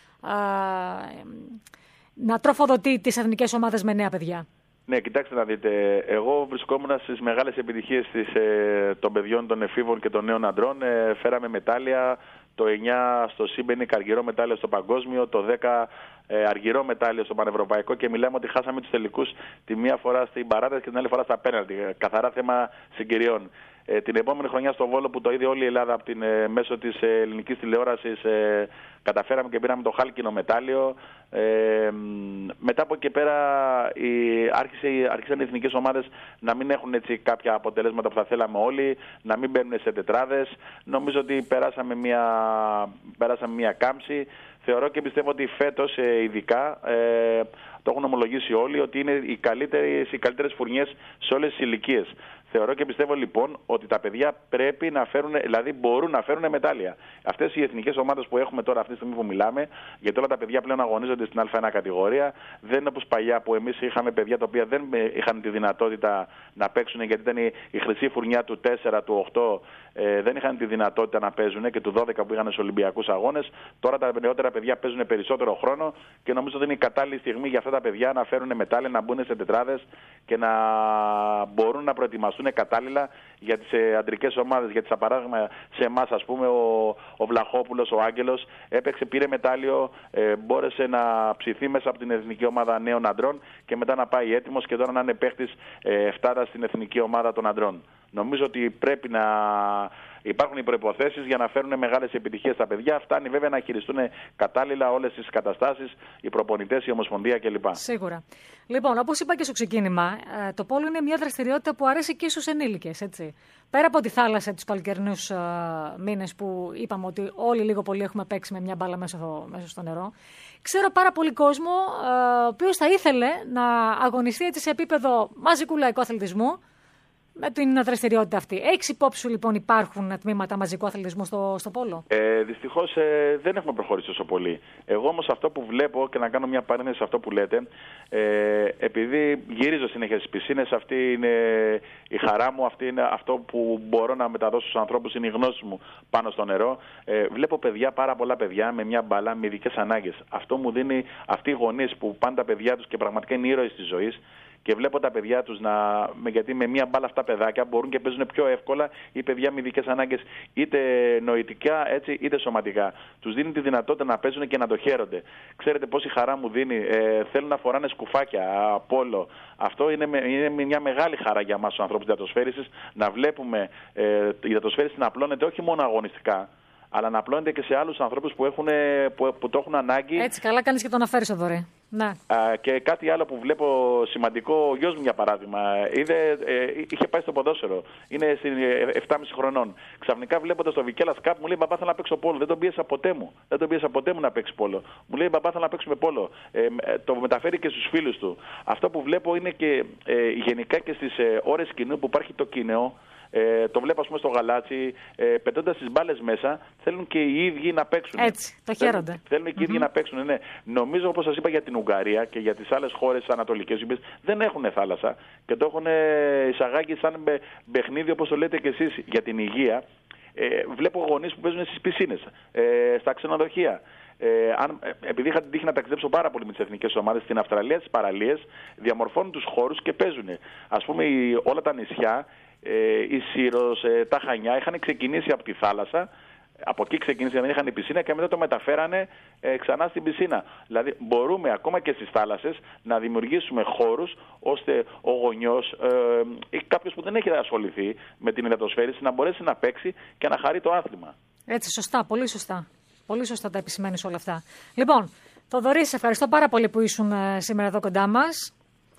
να τροφοδοτεί τις εθνικές ομάδες με νέα παιδιά. Ναι, κοιτάξτε να δείτε. Εγώ βρισκόμουν στις μεγάλες επιτυχίες των παιδιών, των εφήβων και των νέων αντρών. Φέραμε μετάλλια. Το 9 στο Σύμπενικ, αργυρό μετάλλιο στο παγκόσμιο. Το 10 αργυρό μετάλλιο στο πανευρωπαϊκό. Και μιλάμε ότι χάσαμε τους τελικούς τη μία φορά στην παράταση και την άλλη φορά στα πέναλτι. Καθαρά θέμα συγκυριών. Την επόμενη χρονιά στο Βόλο, που το είδε όλη η Ελλάδα μέσω της ελληνικής τηλεόρασης, καταφέραμε και πήραμε το χάλκινο μετάλλιο. Μετά από εκεί πέρα άρχισαν οι εθνικές ομάδες να μην έχουν έτσι κάποια αποτελέσματα που θα θέλαμε όλοι, να μην μπαίνουν σε τετράδες. Νομίζω ότι περάσαμε μια κάμψη. Θεωρώ και πιστεύω ότι φέτος ειδικά το έχουν ομολογήσει όλοι ότι είναι οι καλύτερες φουρνιές σε όλες τις ηλικίες. Θεωρώ και πιστεύω λοιπόν ότι τα παιδιά πρέπει να φέρουν, δηλαδή μπορούν να φέρουν μετάλλια. Αυτές οι εθνικές ομάδες που έχουμε τώρα, αυτή τη στιγμή που μιλάμε, γιατί όλα τα παιδιά πλέον αγωνίζονται στην Α1 κατηγορία, δεν είναι όπως παλιά που εμείς είχαμε παιδιά τα οποία δεν είχαν τη δυνατότητα να παίξουν, γιατί ήταν η χρυσή φουρνιά του 4, του 8, δεν είχαν τη δυνατότητα να παίζουν, και του 12 που είχαν στους Ολυμπιακούς αγώνες. Τώρα τα νεότερα παιδιά παίζουν περισσότερο χρόνο και νομίζω ότι είναι η κατάλληλη στιγμή για αυτά τα παιδιά να φέρουν μετάλλια, να μπουν σε τετράδες και να μπορούν να προετοιμαστούν κατάλληλα για τις αντρικές ομάδες. Γιατί, σαν παράδειγμα, σε εμάς, ας πούμε, ο Βλαχόπουλος, ο Άγγελος, έπαιξε, πήρε μετάλλιο, μπόρεσε να ψηθεί μέσα από την εθνική ομάδα νέων αντρών και μετά να πάει έτοιμος και τώρα να είναι παίχτης εφτάρα στην εθνική ομάδα των αντρών. Νομίζω ότι πρέπει να υπάρχουν οι προϋποθέσεις για να φέρουν μεγάλες επιτυχίες στα παιδιά. Φτάνει βέβαια να χειριστούν κατάλληλα όλες τις καταστάσεις, οι προπονητές, η Ομοσπονδία κλπ. Σίγουρα. Λοιπόν, όπως είπα και στο ξεκίνημα, το πόλο είναι μια δραστηριότητα που αρέσει και στους ενήλικες, έτσι. Πέρα από τη θάλασσα, τους καλοκαιρινούς μήνες που είπαμε ότι όλοι λίγο πολύ έχουμε παίξει με μια μπάλα μέσα στο νερό, ξέρω πάρα πολύ κόσμο ο οποίος θα ήθελε να αγωνιστεί έτσι σε επίπεδο μαζικού λαϊκού αθλητισμού με την δραστηριότητα αυτή. Έχεις υπόψη σου, λοιπόν, υπάρχουν τμήματα μαζικού αθλητισμού στο πόλο? Δυστυχώς δεν έχουμε προχωρήσει τόσο πολύ. Εγώ όμως αυτό που βλέπω, και να κάνω μια παρένθεση σε αυτό που λέτε, επειδή γυρίζω συνέχεια στις πισίνες, αυτή είναι η χαρά μου, αυτή είναι αυτό που μπορώ να μεταδώσω στους ανθρώπους, είναι η γνώση μου πάνω στο νερό. Βλέπω παιδιά, πάρα πολλά παιδιά με μια μπάλα, με ειδικές ανάγκες. Αυτό μου δίνει αυτοί οι γονείς που πάνε τα παιδιά τους και πραγματικά είναι ήρωες της ζωής. Και βλέπω τα παιδιά τους γιατί με μία μπάλα αυτά παιδάκια μπορούν και παίζουν πιο εύκολα οι παιδιά με ειδικές ανάγκες, είτε νοητικά έτσι, είτε σωματικά. Τους δίνει τη δυνατότητα να παίζουν και να το χαίρονται. Ξέρετε πόση χαρά μου δίνει? Θέλουν να φοράνε σκουφάκια, πόλο. Αυτό είναι μια μεγάλη χαρά για εμάς τους ανθρώπους της υδατοσφαίρισης, να βλέπουμε η υδατοσφαίριση να απλώνεται όχι μόνο αγωνιστικά, αλλά να απλώνεται και σε άλλους ανθρώπους που το έχουν ανάγκη. Έτσι, καλά κάνεις και το αναφέρεις, Θοδωρή. Να. Και κάτι άλλο που βλέπω σημαντικό, ο γιος μου για παράδειγμα, είχε πάει στο ποδόσφαιρο, είναι 7,5 χρονών. Ξαφνικά βλέποντας το Βικέλας Cup μου λέει: «Μπαμπά, θέλω να παίξω πόλο». Δεν τον πίεσα ποτέ μου να παίξει πόλο. Μου λέει: «Μπαμπά, θέλω να παίξουμε πόλο». Το μεταφέρει και στους φίλους του. Αυτό που βλέπω είναι και γενικά και στις ώρες κοινού που υπάρχει το κοινό. Το βλέπω, ας πούμε, στο γαλάτσι, πετώντας τις μπάλες μέσα, θέλουν και οι ίδιοι να παίξουν. Έτσι, το χαίρονται. Θέλουν και οι ίδιοι να παίξουν, ναι. Νομίζω, όπως σας είπα, για την Ουγγαρία και για τις άλλες χώρες ανατολικές, οι οποίες δεν έχουν θάλασσα και το έχουν εισαγάγει σαν παιχνίδι, όπως το λέτε και εσείς, για την υγεία. Βλέπω γονείς που παίζουν στις πισίνες, στα ξενοδοχεία. Επειδή είχα την τύχη να ταξιδέψω πάρα πολύ με τις εθνικές ομάδες στην Αυστραλία, στις παραλίες, διαμορφώνουν τους χώρους και παίζουν. Ας πούμε, όλα τα νησιά, η Σύρος, τα Χανιά είχαν ξεκινήσει από τη θάλασσα. Από εκεί ξεκίνησε, δεν είχαν πισίνα και μετά το μεταφέρανε ξανά στην πισίνα. Δηλαδή μπορούμε ακόμα και στις θάλασσες να δημιουργήσουμε χώρους ώστε ο γονιός ή κάποιος που δεν έχει ασχοληθεί με την υδατοσφαίριση να μπορέσει να παίξει και να χαρεί το άθλημα. Έτσι, σωστά, πολύ σωστά. Πολύ σωστά τα επισημαίνεις όλα αυτά. Λοιπόν, Θοδωρή, σε ευχαριστώ πάρα πολύ που ήσουν σήμερα εδώ κοντά μας.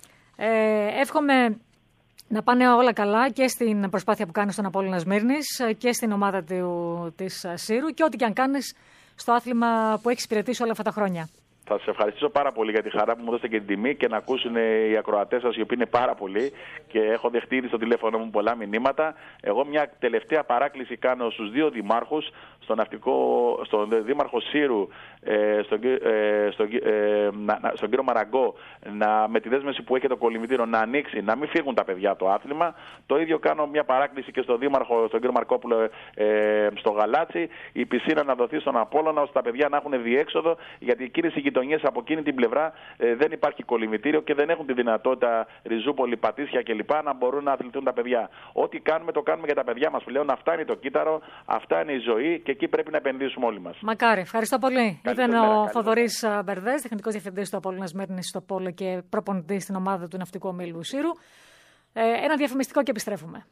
Εύχομαι να πάνε όλα καλά και στην προσπάθεια που κάνεις στον Απόλλωνα Σμύρνης και στην ομάδα της Σύρου και ό,τι και αν κάνεις στο άθλημα που έχεις υπηρετήσει όλα αυτά τα χρόνια. Θα σας ευχαριστήσω πάρα πολύ για τη χαρά που μου δώσετε και την τιμή και να ακούσουν οι ακροατές σας, οι οποίοι είναι πάρα πολλοί και έχω δεχτεί ήδη στο τηλέφωνο μου πολλά μηνύματα. Εγώ μια τελευταία παράκληση κάνω στους δύο δημάρχους, στον δήμαρχο Σύρου, στον κύριο Μαραγκό, με τη δέσμευση που έχει το κολυμβητήριο να ανοίξει, να μην φύγουν τα παιδιά το άθλημα. Το ίδιο κάνω μια παράκληση και στον δήμαρχο, στον κύριο Μαρκόπουλο, στο Γαλάτσι, η πισίνα να δοθεί στον Απόλλωνα, ώστε τα παιδιά να έχουν διέξοδο, γιατί εκείνες οι γειτονιές από εκείνη την πλευρά δεν υπάρχει κολυμβητήριο και δεν έχουν τη δυνατότητα, Ριζούπολη, Πατήσια κλπ. Να μπορούν να αθληθούν τα παιδιά. Ό,τι κάνουμε, το κάνουμε για τα παιδιά μας πλέον. Αυτά είναι το κύτταρο, αυτά είναι η ζωή και εκεί πρέπει να επενδύσουμε όλοι μας. Μακάρι, ευχαριστώ πολύ. Ήταν ο Θοδωρής Μπερδές, τεχνικός διευθυντής του Απόλλωνας Μύρνης στο Πόλο και προπονητής στην ομάδα του Ναυτικού Ομίλου Σύρου. Ένα διαφημιστικό και επιστρέφουμε.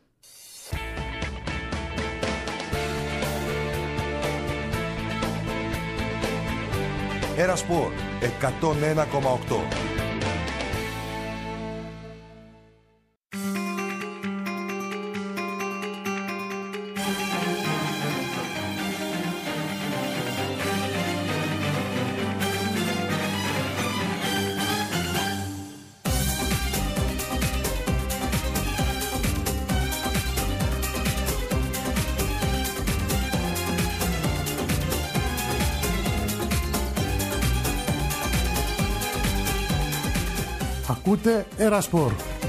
Ένα Σπορ 101,8. Ακούτε Ερασπορ.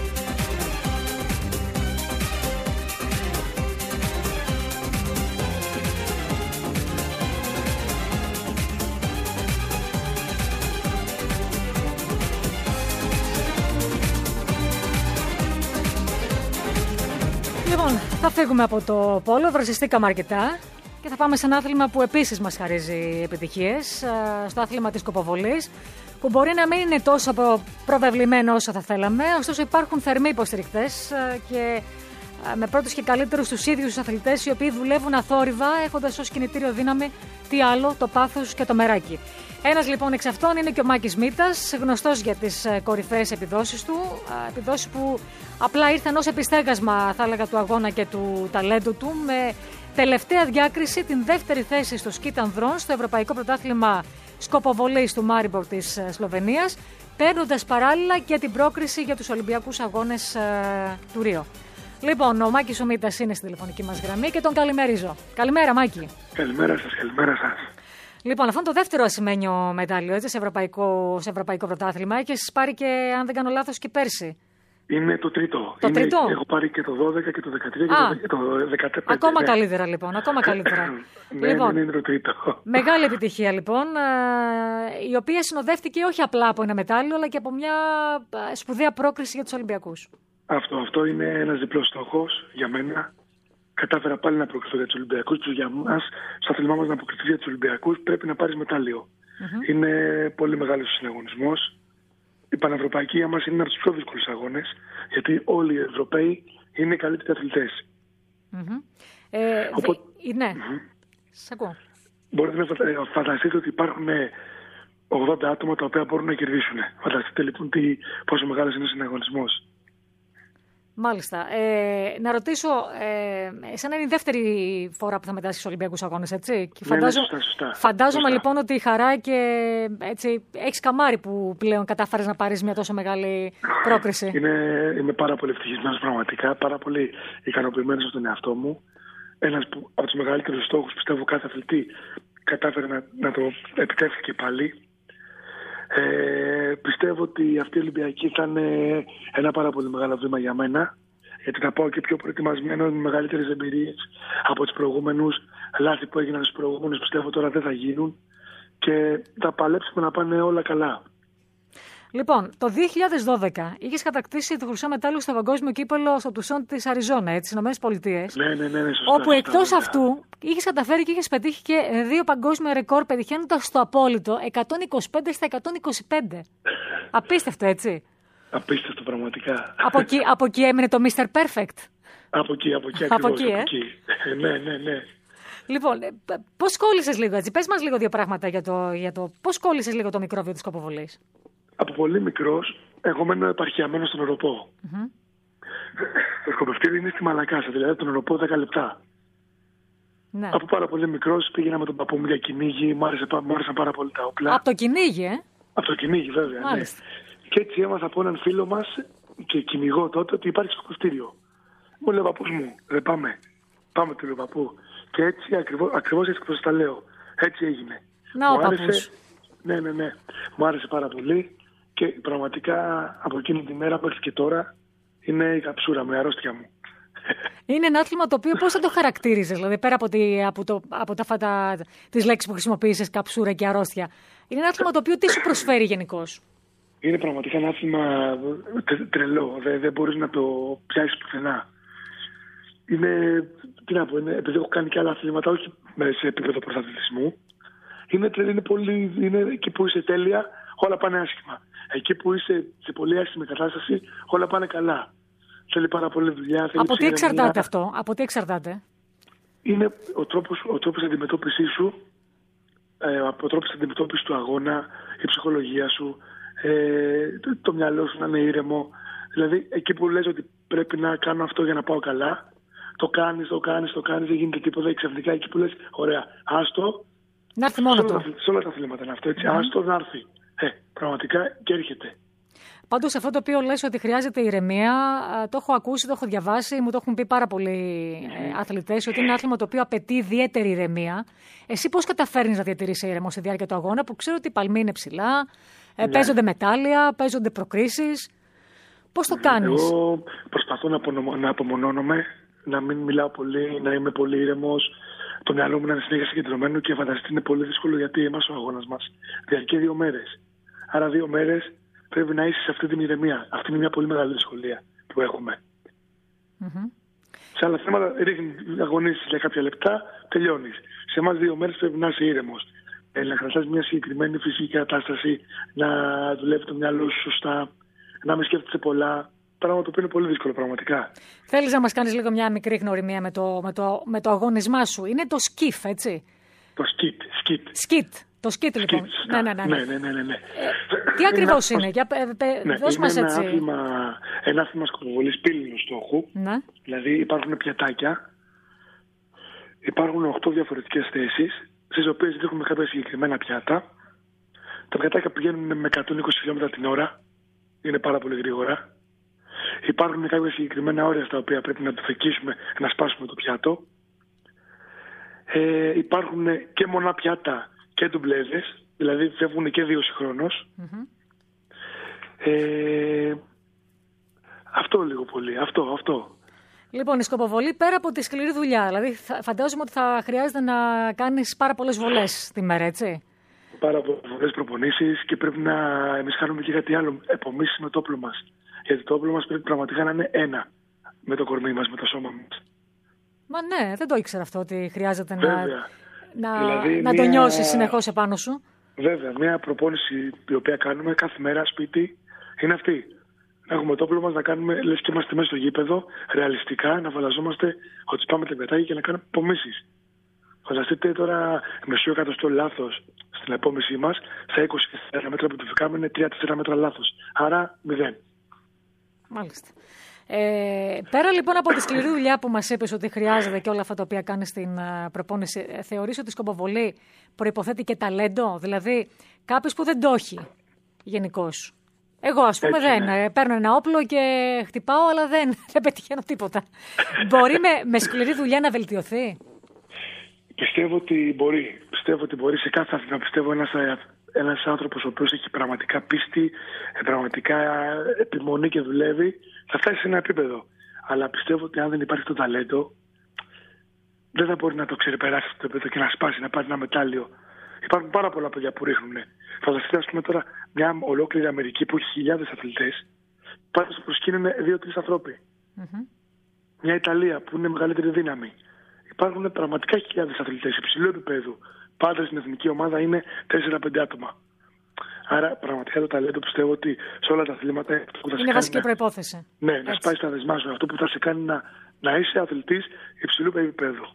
Λοιπόν, θα φύγουμε από το πόλο, βρασιστήκαμε αρκετά και θα πάμε σε ένα άθλημα που επίσης μας χαρίζει επιτυχίες, στο άθλημα της κοποβολής, που μπορεί να μην είναι τόσο προβεβλημένο όσο θα θέλαμε, ωστόσο υπάρχουν θερμοί υποστηρικτές και με πρώτους και καλύτερους τους ίδιους τους αθλητές, οι οποίοι δουλεύουν αθόρυβα, έχοντας ως κινητήριο δύναμη τι άλλο, το πάθος και το μεράκι. Ένας λοιπόν εξ αυτών είναι και ο Μάκης Μίτας, γνωστός για τις κορυφαίες επιδόσεις του, επιδόσεις που απλά ήρθαν ως επιστέγασμα, θα έλεγα, του αγώνα και του ταλέντου του, με τελευταία διάκριση την δεύτερη θέση στο σκι ανδρών στο Ευρωπαϊκό Πρωτάθλημα Σκοποβολής του Μάριμπορ της Σλοβενίας, παίρνοντας παράλληλα και την πρόκριση για τους Ολυμπιακούς Αγώνες του Ρίο. Λοιπόν, ο Μάκης ο Μίτας είναι στη τηλεφωνική μας γραμμή και τον καλημερίζω. Καλημέρα, Μάκη. Καλημέρα σας, καλημέρα σας. Λοιπόν, αυτό είναι το δεύτερο ασημένιο μετάλλιο, έτσι, σε ευρωπαϊκό πρωτάθλημα. Έχεις πάρει και, αν δεν κάνω λάθος, και πέρσι. Είναι το τρίτο. Τρίτο. Έχω πάρει και το 12 και το 13 και το 15. Ακόμα καλύτερα λοιπόν, ακόμα καλύτερα. Λοιπόν, είναι το τρίτο. Μεγάλη επιτυχία λοιπόν, η οποία συνοδεύτηκε όχι απλά από ένα μετάλλιο, αλλά και από μια σπουδαία πρόκριση για τους Ολυμπιακούς. Αυτό είναι ένας διπλός στόχος για μένα. Κατάφερα πάλι να προκριθώ για τους Ολυμπιακούς. Για μας, στο άθλημά μας να προκριθεί για τους Ολυμπιακούς, πρέπει να πάρεις μετάλλιο. Είναι πολύ μεγάλος ο συναγωνισμός. Η Πανευρωπαϊκή για μας είναι από τους πιο δύσκολους αγώνες, γιατί όλοι οι Ευρωπαίοι είναι καλύτεροι αθλητές. Ναι, σας ακούω. Μπορείτε να φανταστείτε ότι υπάρχουν 80 άτομα τα οποία μπορούν να κερδίσουν. Φανταστείτε λοιπόν πόσο μεγάλος είναι ο συναγωνισμός. Μάλιστα. Να ρωτήσω, εσένα είναι η δεύτερη φορά που θα μετάσχεις στους Ολυμπιακούς Αγώνες, έτσι? Ναι, σωστά. Φαντάζομαι λοιπόν ότι η χαρά και έτσι, έχεις καμάρι που πλέον κατάφερες να πάρεις μια τόσο μεγάλη πρόκριση. Είμαι πάρα πολύ ευτυχισμένος πραγματικά, πάρα πολύ ικανοποιημένος από τον εαυτό μου. Ένας από τους μεγαλύτερους στόχους, πιστεύω, κάθε αθλητή κατάφερε να το επιτεύξει και πάλι. Πιστεύω ότι αυτή η Ολυμπιακή θα είναι ένα πάρα πολύ μεγάλο βήμα για μένα, γιατί θα πάω και πιο προετοιμασμένο, με μεγαλύτερες εμπειρίες από τους προηγούμενους. Λάθη που έγιναν στους προηγούμενους πιστεύω τώρα δεν θα γίνουν και θα παλέψουμε να πάνε όλα καλά. Λοιπόν, το 2012 είχες κατακτήσει το χρυσό μετάλλιο στο παγκόσμιο κύπελλο στο Τουσόν της Αριζόνα, στις ΗΠΑ. Ναι, σωστά. Όπου εκτός αυτού είχες καταφέρει και είχες πετύχει και 2 παγκόσμια ρεκόρ, πετυχαίνοντας το απόλυτο 125 στα 125. Απίστευτο, έτσι. Απίστευτο, πραγματικά. Από εκεί έμεινε το Mr. Perfect. Από εκεί ακριβώς. Ναι. Λοιπόν, πώς κόλλησες λίγο, έτσι? Πες μας λίγο 2 πράγματα για το πώς κόλλησες λίγο το μικρόβιο της κοποβολής. Από πολύ μικρός, εγώ μένω επαρχιαμένος στον Οροπό. Το σκοπευτήρι είναι στη Μαλακάσα, δηλαδή τον Οροπό 10 λεπτά. Από πάρα πολύ μικρός πήγαινα με τον παππού μου για κυνήγι, μου άρεσαν πάρα πολύ τα όπλα. Από το κυνήγι, Από το κυνήγι, βέβαια. Ναι. Και έτσι έμαθα από έναν φίλο μας και κυνηγό τότε ότι υπάρχει σκοπευτήριο. Μου λέει, παππούς μου, δεν πάμε. Πάμε, του λέω, παππού. Και έτσι, ακριβώς έτσι όπως τα λέω. Έτσι έγινε. Να ο παππούς. Ναι. Μου άρεσε πάρα πολύ και πραγματικά από εκείνη την μέρα μέχρι και τώρα είναι η καψούρα μου, η αρρώστια μου. Είναι ένα άθλημα το οποίο πώς θα το χαρακτήριζες, δηλαδή πέρα από τις λέξεις που χρησιμοποίησες, καψούρα και αρρώστια. Είναι ένα άθλημα το οποίο τι σου προσφέρει γενικώς? Είναι πραγματικά ένα άθλημα τρελό, δεν μπορείς να το πιάσεις πουθενά. Είναι, τι να πω, επειδή έχω κάνει και άλλα αθλήματα, όχι σε επίπεδο πρωταθλητισμού, είναι εκεί που είσαι τέλεια, όλα πάνε άσχημα. Εκεί που είσαι σε πολύ άσχημη κατάσταση, όλα πάνε καλά. Θέλει πάρα πολύ δουλειά. Από τι εξαρτάται αυτό, από τι εξαρτάται? Είναι ο τρόπος αντιμετώπισης σου, ο τρόπος αντιμετώπισης του αγώνα, η ψυχολογία σου, το μυαλό σου να είναι ήρεμο. Δηλαδή, εκεί που λες ότι πρέπει να κάνω αυτό για να πάω καλά, το κάνεις, δεν γίνεται τίποτα. Ξαφνικά εκεί που λες, ωραία, άστο. Να έρθει μόνο του. Σε όλα τα αθλήματα είναι αυτό, έτσι. Άστο να έρθει. Πραγματικά και έρχεται. Πάντως αυτό το οποίο λες ότι χρειάζεται ηρεμία, το έχω ακούσει, το έχω διαβάσει, μου το έχουν πει πάρα πολλοί αθλητές, ότι είναι ένα άθλημα το οποίο απαιτεί ιδιαίτερη ηρεμία. Εσύ πώς καταφέρνεις να διατηρήσεις ηρεμό στη διάρκεια του αγώνα, που ξέρω ότι οι παλμοί είναι ψηλά, παίζονται μετάλλια, παίζονται προκρίσεις. Πώς το κάνεις? Εγώ προσπαθώ να απομονώνομαι, να μην μιλάω πολύ, να είμαι πολύ ήρεμος. Το μυαλό μου να είναι συνέχεια συγκεντρωμένο και φανταστείτε είναι πολύ δύσκολο γιατί εμάς ο αγώνας μας διαρκεί 2 μέρες. Άρα 2 μέρες πρέπει να είσαι σε αυτή την ηρεμία. Αυτή είναι μια πολύ μεγάλη δυσκολία που έχουμε. Σε άλλα θέματα αγωνίζεις για κάποια λεπτά, τελειώνεις. Σε εμάς 2 μέρες πρέπει να είσαι ήρεμος. Να κρατάς μια συγκεκριμένη φυσική κατάσταση, να δουλεύει το μυαλό σου σωστά, να μην σκέφτεσαι πολλά. Πράγμα το οποίο είναι πολύ δύσκολο πραγματικά. Θέλεις να μας κάνεις λίγο μια μικρή γνωριμία με το αγώνισμά σου? Είναι το σκιφ, έτσι? Το σκιτ. Το σκιτ, λοιπόν. Ναι. Τι ακριβώς είναι? Δώσ' μας έτσι. Ένα άθλημα σκοποβολής πύληνου στόχου. Ναι. Δηλαδή υπάρχουν πιατάκια. Υπάρχουν 8 διαφορετικές θέσεις, στις οποίες δείχνουμε κάποια συγκεκριμένα πιάτα. Τα πιατάκια πηγαίνουν με 120 χιλιόμετρα την ώρα. Είναι πάρα πολύ γρήγορα. Υπάρχουν κάποια συγκεκριμένα όρια στα οποία πρέπει να το φεκίσουμε, να σπάσουμε το πιάτο. Υπάρχουν και μονά πιάτα και ντουμπλέζες, δηλαδή φεύγουν και 2 συγχρόνως. Αυτό λίγο πολύ, αυτό. Λοιπόν, η σκοποβολή πέρα από τη σκληρή δουλειά, δηλαδή φαντάζομαι ότι θα χρειάζεται να κάνεις πάρα πολλές βολές τη μέρα, έτσι? Πάρα πολλές προπονήσεις και πρέπει να εμείς κάνουμε και κάτι άλλο, επομίσεις με το όπλο μας. Γιατί το όπλο μας πρέπει πραγματικά να είναι ένα με το κορμί μας, με το σώμα μας. Μα ναι, δεν το ήξερα αυτό ότι χρειάζεται δηλαδή, να το νιώσεις συνεχώς επάνω σου. Βέβαια, μια προπόνηση η οποία κάνουμε κάθε μέρα σπίτι είναι αυτή. Να έχουμε το όπλο μας, να κάνουμε λες και είμαστε μέσα στο γήπεδο, ρεαλιστικά, να φανταζόμαστε ότι σπάμε τα πετάκια και να κάνουμε απομίσεις. Φανταστείτε τώρα μισό εκατοστό λάθος στην απόμισή μας, στα 20 μέτρα που του φυκάμε είναι 3-4 μέτρα λάθος. Άρα 0. Μάλιστα. Πέρα λοιπόν από τη σκληρή δουλειά που μας είπες ότι χρειάζεται και όλα αυτά τα οποία κάνεις στην προπόνηση, θεωρείς ότι η σκοποβολή προϋποθέτει και ταλέντο? Δηλαδή κάποιος που δεν το έχει γενικώς? Εγώ ας πούμε παίρνω ένα όπλο και χτυπάω, αλλά δεν πετυχαίνω τίποτα. Μπορεί με σκληρή δουλειά να βελτιωθεί? Πιστεύω ότι μπορεί σε κάθε άθλημα. Πιστεύω ένας άνθρωπος ο οποίος έχει πραγματικά πίστη, πραγματικά επιμονή και δουλεύει, θα φτάσει σε ένα επίπεδο. Αλλά πιστεύω ότι αν δεν υπάρχει το ταλέντο, δεν θα μπορεί να το ξεπεράσει αυτό το επίπεδο και να σπάσει, να πάρει ένα μετάλλιο. Υπάρχουν πάρα πολλά παιδιά που ρίχνουν. Φανταστείτε, ας πούμε, τώρα μια ολόκληρη Αμερική που έχει χιλιάδες αθλητές, πάντα στο προσκήνιο είναι 2-3 ανθρώποι. Μια Ιταλία που είναι μεγαλύτερη δύναμη. Υπάρχουν πραγματικά χιλιάδες αθλητές υψηλού επίπεδου. Πάντα στην εθνική ομάδα είναι 4-5 άτομα. Άρα πραγματικά το ταλέντο πιστεύω ότι σε όλα τα αθλήματα είναι βασική προϋπόθεση. Ναι, να σπάσει τα δεσμά σου. Αυτό που θα σε κάνει να είσαι αθλητής υψηλού επίπεδου.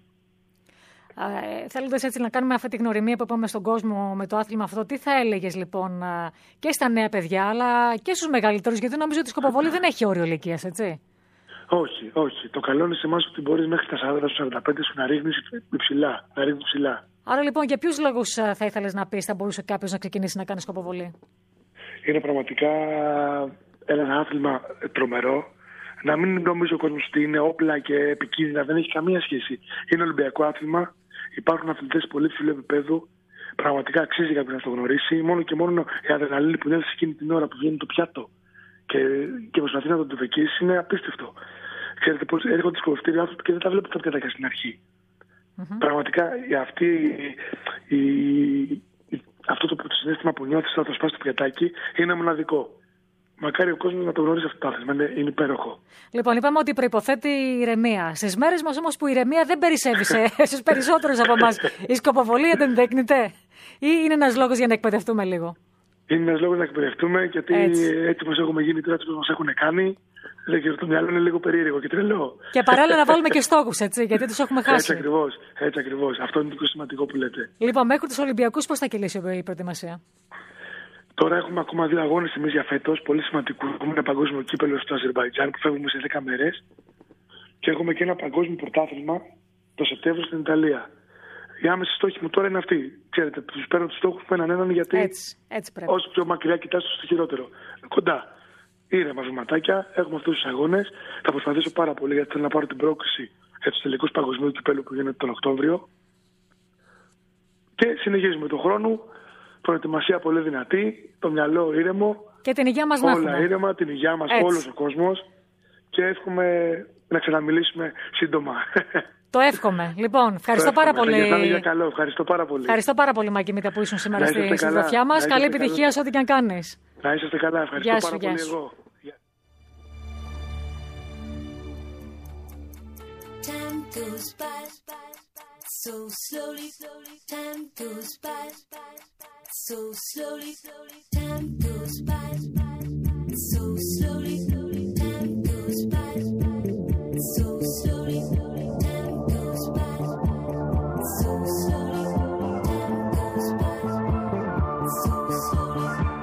Θέλοντας έτσι να κάνουμε αυτή τη γνωριμία που είπαμε στον κόσμο με το άθλημα αυτό, τι θα έλεγες λοιπόν και στα νέα παιδιά αλλά και στους μεγαλύτερους? Γιατί νομίζω ότι η σκοποβολή δεν έχει όριο ηλικίας, έτσι? Όχι. Το καλό είναι σε εμάς ότι μπορείς μέχρι τα 40-45 σου να ρίχνεις ψηλά. Άρα λοιπόν για ποιους λόγους θα ήθελες να πεις θα μπορούσε κάποιος να ξεκινήσει να κάνει σκοποβολή? Είναι πραγματικά ένα άθλημα τρομερό. Να μην νομίζει ο κόσμος ότι είναι όπλα και επικίνδυνα, δεν έχει καμία σχέση. Είναι ολυμπιακό άθλημα. Υπάρχουν αθλητές πολύ ψηλού επίπεδου. Πραγματικά αξίζει κάποιος να το γνωρίσει. Μόνο και μόνο η αδρεναλίνη που νιώθει εκείνη την ώρα που βγαίνει το πιάτο και προσπαθεί να τον τουφεκίσει είναι απίστευτο. Ξέρετε πώς έρχονται σκοπευτήρια άνθρωποι και δεν τα βλέπουν τα πιατάκια στην αρχή. Πραγματικά αυτό το συναίσθημα που νιώθεις όταν το σπάσει το πιατάκι είναι μοναδικό. Μακάρι ο κόσμος να το γνωρίζει αυτό το άθλημα. Είναι υπέροχο. Λοιπόν, είπαμε ότι προϋποθέτει ηρεμία. Στις μέρες μας όμως που η ηρεμία δεν περισσεύει στους περισσότερους από εμάς, η σκοποβολία δεν δέκνεται, ή είναι ένας λόγος για να εκπαιδευτούμε λίγο? Είναι ένας λόγος να εκπαιδευτούμε, γιατί έτσι όπως έχουμε γίνει τώρα, έτσι όπως μας έχουν κάνει, δεν ξέρω, το μυαλό είναι λίγο περίεργο και τρελό. Και παράλληλα να βάλουμε και στόχους, έτσι, γιατί τους έχουμε χάσει. Έτσι ακριβώς. Αυτό είναι το σημαντικό που λέτε. Λοιπόν, μέχρι τους Ολυμπιακούς πώς θα κυλήσει η προετοιμασία? Τώρα έχουμε ακόμα 2 αγώνες εμείς για φέτος, πολύ σημαντικούς. Έχουμε ένα παγκόσμιο κύπελλο στο Αζερμπαϊτζάν που φεύγουμε σε 10 μέρες. Και έχουμε και ένα παγκόσμιο πρωτάθλημα το Σεπτέμβριο στην Ιταλία. Οι άμεσοι στόχοι μου τώρα είναι αυτοί. Ξέρετε, τους παίρνω τους στόχους που έναν γιατί έτσι πρέπει. Όσο πιο μακριά κοιτάς, τόσο χειρότερο. Κοντά. Ήρεμα βηματάκια, έχουμε αυτούς τους αγώνες. Θα προσπαθήσω πάρα πολύ γιατί θέλω να πάρω την πρόκριση για τους τελικούς παγκοσμίου κυπέλλου που γίνεται τον Οκτώβριο. Και συνεχίζουμε τον χρόνο. Προετοιμασία πολύ δυνατή, το μυαλό ήρεμο. Και την υγεία μας όλα να έχουμε. Όλα ήρεμα, την υγεία μας, όλος ο κόσμος. Και εύχομαι να ξαναμιλήσουμε σύντομα. Το εύχομαι. Λοιπόν, ευχαριστώ πάρα πολύ. Για καλό, ευχαριστώ πάρα πολύ. Ευχαριστώ πάρα πολύ, Μάκη Μήτα, που ήσουν σήμερα στη συντροφιά μας. Καλή επιτυχία σε ό,τι και αν κάνεις. Να είσαστε καλά, ευχαριστώ πάρα πολύ εγώ. So slowly, time goes by. So slowly, time goes by. So slowly, time goes by. So slowly, time goes by. So slowly, time goes by. So slowly.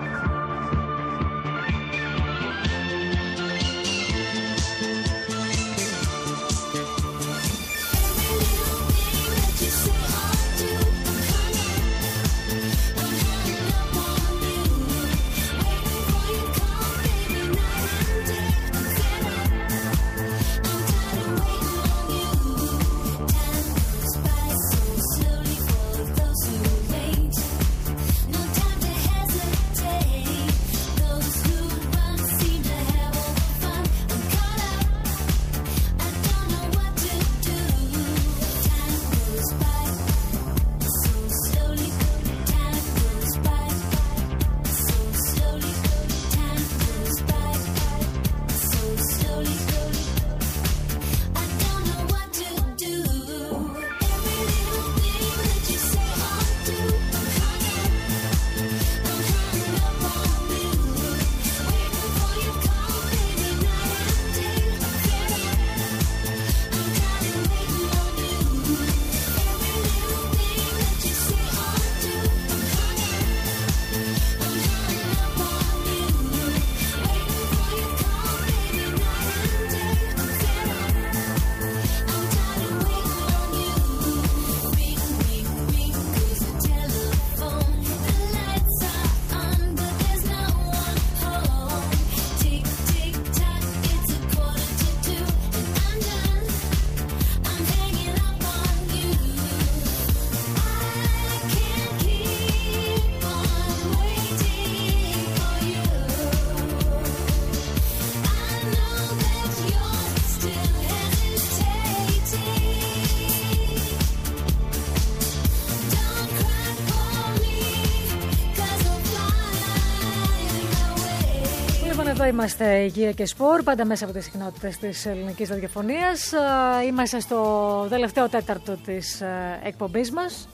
Εδώ είμαστε Υγεία και Σπορ, πάντα μέσα από τις συχνότητες της ελληνικής ραδιοφωνίας. Είμαστε στο τελευταίο τέταρτο της εκπομπής μας.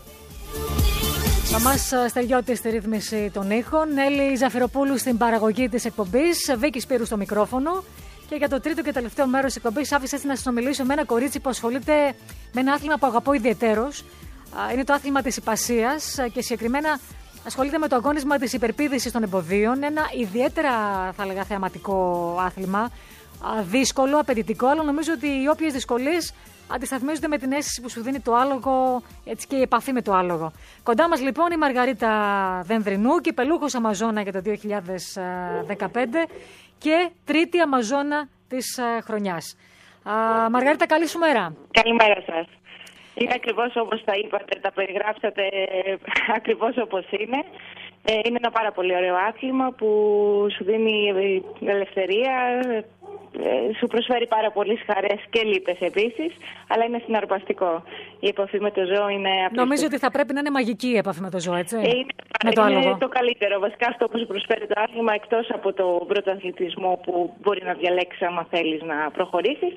Θωμάς Στεριώτης στη ρύθμιση των ήχων, Νέλη Ζαφυροπούλου στην παραγωγή της εκπομπής, Βίκη Σπύρου στο μικρόφωνο. Και για το τρίτο και τελευταίο μέρος της εκπομπής άφησα έτσι να συνομιλήσω με ένα κορίτσι που ασχολείται με ένα άθλημα που αγαπώ ιδιαιτέρως. Είναι το άθλημα της ιππασίας και συγκεκριμένα ασχολείται με το αγώνισμα της υπερπήδησης των εμποδίων. Ένα ιδιαίτερα, θα λέγα, θεαματικό άθλημα. δύσκολο, απαιτητικό, αλλά νομίζω ότι οι όποιες δυσκολίες αντισταθμίζονται με την αίσθηση που σου δίνει το άλογο, έτσι και η επαφή με το άλογο. Κοντά μας λοιπόν η Μαργαρίτα Δενδρινού, κυπελούχος Αμαζόνα για το 2015 και τρίτη Αμαζόνα της χρονιάς. Μαργαρίτα, καλή σου μέρα. Καλημέρα σας. Είναι ακριβώς όπως τα είπατε, τα περιγράψατε ακριβώς όπως είναι. Είναι ένα πάρα πολύ ωραίο άθλημα που σου δίνει ελευθερία, σου προσφέρει πάρα πολλές χαρές και λύπες επίσης, αλλά είναι συναρπαστικό. Η επαφή με το ζώο είναι απλή. Νομίζω ότι θα πρέπει να είναι μαγική η επαφή με το ζώο, έτσι. Είναι το καλύτερο. Βασικά αυτό που σου προσφέρει το άθλημα, εκτός από το πρωταθλητισμό που μπορεί να διαλέξεις άμα θέλεις να προχωρήσεις.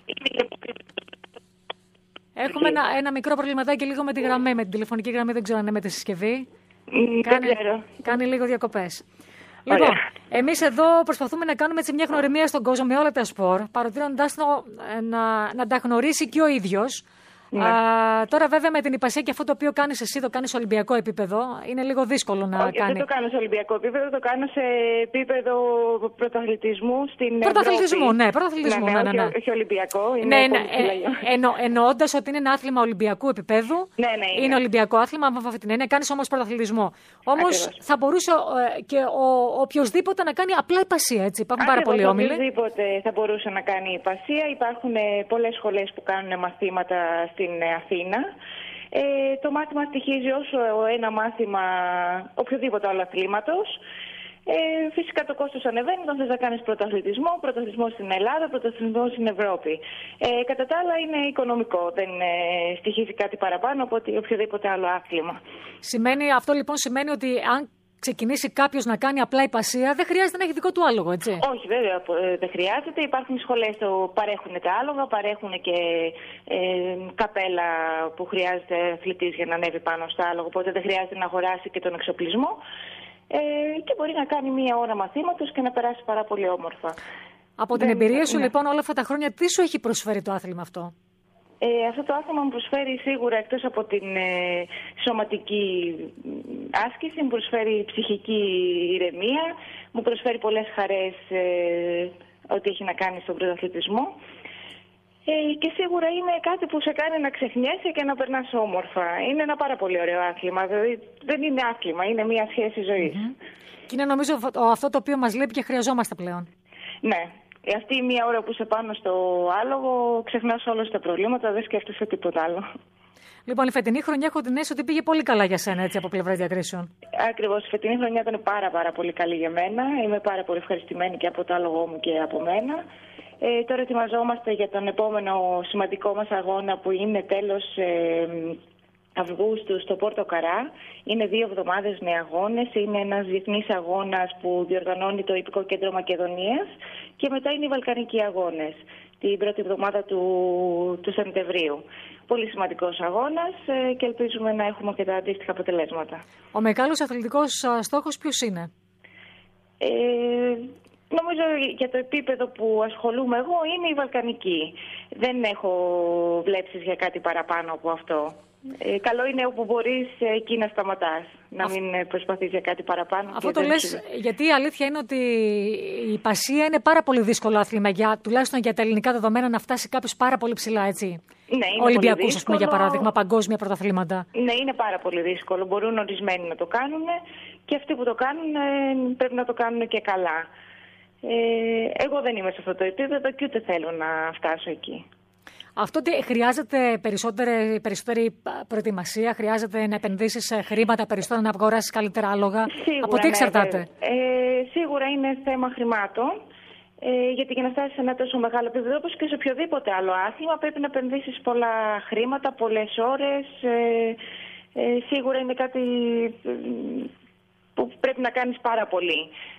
Έχουμε ένα μικρό προβληματάκι λίγο με τη γραμμή, με την τηλεφωνική γραμμή, δεν ξέρω αν είναι με τη συσκευή. Κάνει λίγο διακοπές. Λοιπόν, εμείς εδώ προσπαθούμε να κάνουμε έτσι μια γνωριμία στον κόσμο με όλα τα σπορ, παροτρύνοντάς να τα γνωρίσει και ο ίδιος. Ναι. Τώρα βέβαια με την υπασία και αυτό το οποίο κάνεις εσύ, το κάνεις σε ολυμπιακό επίπεδο, είναι λίγο δύσκολο να κάνει. Δεν το κάνω σε ολυμπιακό επίπεδο, το κάνω σε επίπεδο πρωταθλητισμού στην πρωταθλητισμού, Ευρώπη. Ναι, πρωταθλητισμού, ναι. Όχι ολυμπιακό, είναι εννοώντας ότι είναι ένα άθλημα ολυμπιακού επίπεδου, είναι ολυμπιακό άθλημα, με αυτή την έννοια, κάνεις όμως πρωταθλητισμό. Όμως θα μπορούσε και οποιοσδήποτε να κάνει απλά υπασία, έτσι, υπάρχουν πάρα πολλοί όμιλοι. Οποιοσδήποτε θα μπορούσε να κάνει υπασία, υπάρχουν πολλές σχολές που κάνουν μαθήματα στην Αθήνα. Το μάθημα στοιχίζει όσο ένα μάθημα οποιοδήποτε άλλο αθλήματος. Φυσικά το κόστος ανεβαίνει όταν θες να κάνεις πρωταθλητισμό στην Ελλάδα, πρωταθλητισμό στην Ευρώπη. Κατά τα άλλα είναι οικονομικό, δεν στοιχίζει κάτι παραπάνω από οποιοδήποτε άλλο άθλημα. Αυτό λοιπόν σημαίνει ότι αν ξεκινήσει κάποιος να κάνει απλά υπασία, δεν χρειάζεται να έχει δικό του άλογο, έτσι. Όχι, βέβαια, δεν χρειάζεται. Υπάρχουν σχολές που παρέχουν τα άλογα, παρέχουν και καπέλα που χρειάζεται αθλητής για να ανέβει πάνω στο άλογο, οπότε δεν χρειάζεται να αγοράσει και τον εξοπλισμό. Και μπορεί να κάνει μία ώρα μαθήματος και να περάσει πάρα πολύ όμορφα. Από την εμπειρία σου, λοιπόν, όλα αυτά τα χρόνια, τι σου έχει προσφέρει το άθλημα αυτό? Αυτό το άθλημα μου προσφέρει σίγουρα, εκτός από την σωματική άσκηση, μου προσφέρει ψυχική ηρεμία, μου προσφέρει πολλές χαρές ό,τι έχει να κάνει στον πρωταθλητισμό. Και σίγουρα είναι κάτι που σε κάνει να ξεχνιέσαι και να περνάς όμορφα. Είναι ένα πάρα πολύ ωραίο άθλημα. Δηλαδή δεν είναι άθλημα, είναι μια σχέση ζωής. Και είναι νομίζω αυτό το οποίο μας λείπει και χρειαζόμαστε πλέον. Ναι. Αυτή η μία ώρα που είσαι πάνω στο άλογο, ξεχνάς όλα τα προβλήματα, δεν σκέφτεσαι τίποτα άλλο. Λοιπόν, η φετινή χρονιά έχω την αίσθηση ότι πήγε πολύ καλά για σένα, έτσι, από πλευράς διακρίσεων. Ακριβώς, η φετινή χρονιά ήταν πάρα πολύ καλή για μένα. Είμαι πάρα πολύ ευχαριστημένη και από το άλογο μου και από μένα. Τώρα ετοιμαζόμαστε για τον επόμενο σημαντικό μας αγώνα που είναι τέλος Αυγούστου στο Πόρτο Καρά. Είναι 2 εβδομάδες με αγώνες. Είναι ένας διεθνής αγώνας που διοργανώνει το Ιππικό Κέντρο Μακεδονίας και μετά είναι οι Βαλκανικοί αγώνες την πρώτη εβδομάδα του Σεπτεμβρίου. Πολύ σημαντικός αγώνας και ελπίζουμε να έχουμε και τα αντίστοιχα αποτελέσματα. Ο μεγάλος αθλητικός στόχος ποιος είναι? Νομίζω για το επίπεδο που ασχολούμαι εγώ είναι η Βαλκανική. Δεν έχω βλέψεις για κάτι παραπάνω από αυτό. Καλό είναι όπου μπορείς εκεί να σταματάς, να μην προσπαθείς για κάτι παραπάνω. Αυτό το λες γιατί η αλήθεια είναι ότι η υπασία είναι πάρα πολύ δύσκολο άθλημα, τουλάχιστον για τα ελληνικά δεδομένα, να φτάσει κάποιος πάρα πολύ ψηλά, έτσι. Ναι, Ολυμπιακούς, ας πούμε, για παράδειγμα, παγκόσμια πρωταθλήματα. Ναι, είναι πάρα πολύ δύσκολο. Μπορούν ορισμένοι να το κάνουν και αυτοί που το κάνουν πρέπει να το κάνουν και καλά. Εγώ δεν είμαι σε αυτό το επίπεδο και ούτε θέλω να φτάσω εκεί. Αυτό χρειάζεται περισσότερη προετοιμασία, χρειάζεται να επενδύσεις χρήματα περισσότερο, να αγοράσεις καλύτερα άλογα. Σίγουρα, από τι εξαρτάται? Σίγουρα είναι θέμα χρημάτων. Γιατί για να φτάσεις σε ένα τόσο μεγάλο επίπεδο, όπως και σε οποιοδήποτε άλλο άθλημα, πρέπει να επενδύσεις πολλά χρήματα, πολλές ώρες. Σίγουρα είναι κάτι που πρέπει να κάνεις πάρα πολύ.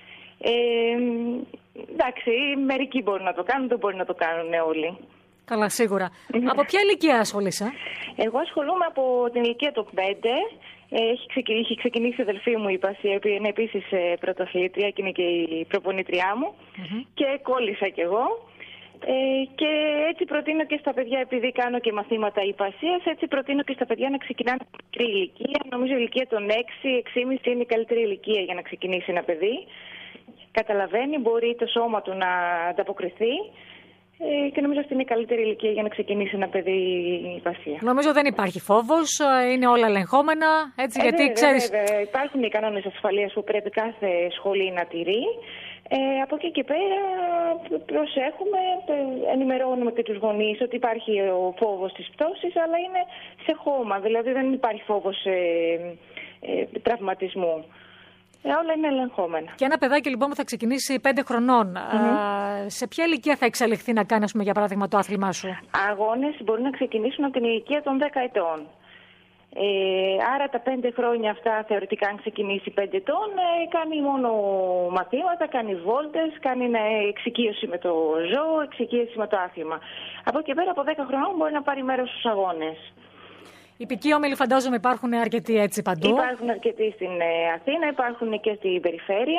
Εντάξει, μερικοί μπορούν να το κάνουν, δεν μπορεί να το κάνουν όλοι. Καλά, σίγουρα. Από ποια ηλικία ασχολείσαι? Εγώ ασχολούμαι από την ηλικία των 5. Έχει ξεκινήσει η αδελφή μου η υπασία, η οποία είναι επίσης πρωταθλήτρια και είναι και η προπονήτριά μου. Και κόλλησα κι εγώ. Και έτσι προτείνω και στα παιδιά, επειδή κάνω και μαθήματα υπασίας, έτσι προτείνω και στα παιδιά να ξεκινάνε από μικρή ηλικία. Νομίζω η ηλικία των 6-6,5 είναι η καλύτερη ηλικία για να ξεκινήσει ένα παιδί. καταλαβαίνει, μπορεί το σώμα του να ανταποκριθεί. Και νομίζω αυτή είναι η καλύτερη ηλικία για να ξεκινήσει ένα παιδί υπασία. Νομίζω δεν υπάρχει φόβος, είναι όλα ελεγχόμενα, έτσι, γιατί βέβαια, ξέρεις... Βέβαια. Υπάρχουν οι κανόνες ασφαλείας που πρέπει κάθε σχολή να τηρεί. Από εκεί και πέρα προσέχουμε, ενημερώνουμε και τους γονείς ότι υπάρχει ο φόβος της πτώσης, αλλά είναι σε χώμα, δηλαδή δεν υπάρχει φόβος τραυματισμού. Όλα είναι ελεγχόμενα. Και ένα παιδάκι λοιπόν που θα ξεκινήσει 5 χρονών, σε ποια ηλικία θα εξελιχθεί να κάνει, ας πούμε, για παράδειγμα, το άθλημά σου? Αγώνες μπορεί να ξεκινήσουν από την ηλικία των 10 ετών. Άρα τα 5 χρόνια αυτά θεωρητικά, αν ξεκινήσει 5 ετών, κάνει μόνο μαθήματα, κάνει βόλτες, κάνει εξοικείωση με το ζώο, εξοικείωση με το άθλημα. Από εκεί πέρα από 10 χρονών μπορεί να πάρει μέρος στους αγώνες. Οι ποικίομιλοι φαντάζομαι υπάρχουν αρκετοί έτσι παντού. Υπάρχουν αρκετοί στην Αθήνα, υπάρχουν και στην περιφέρεια.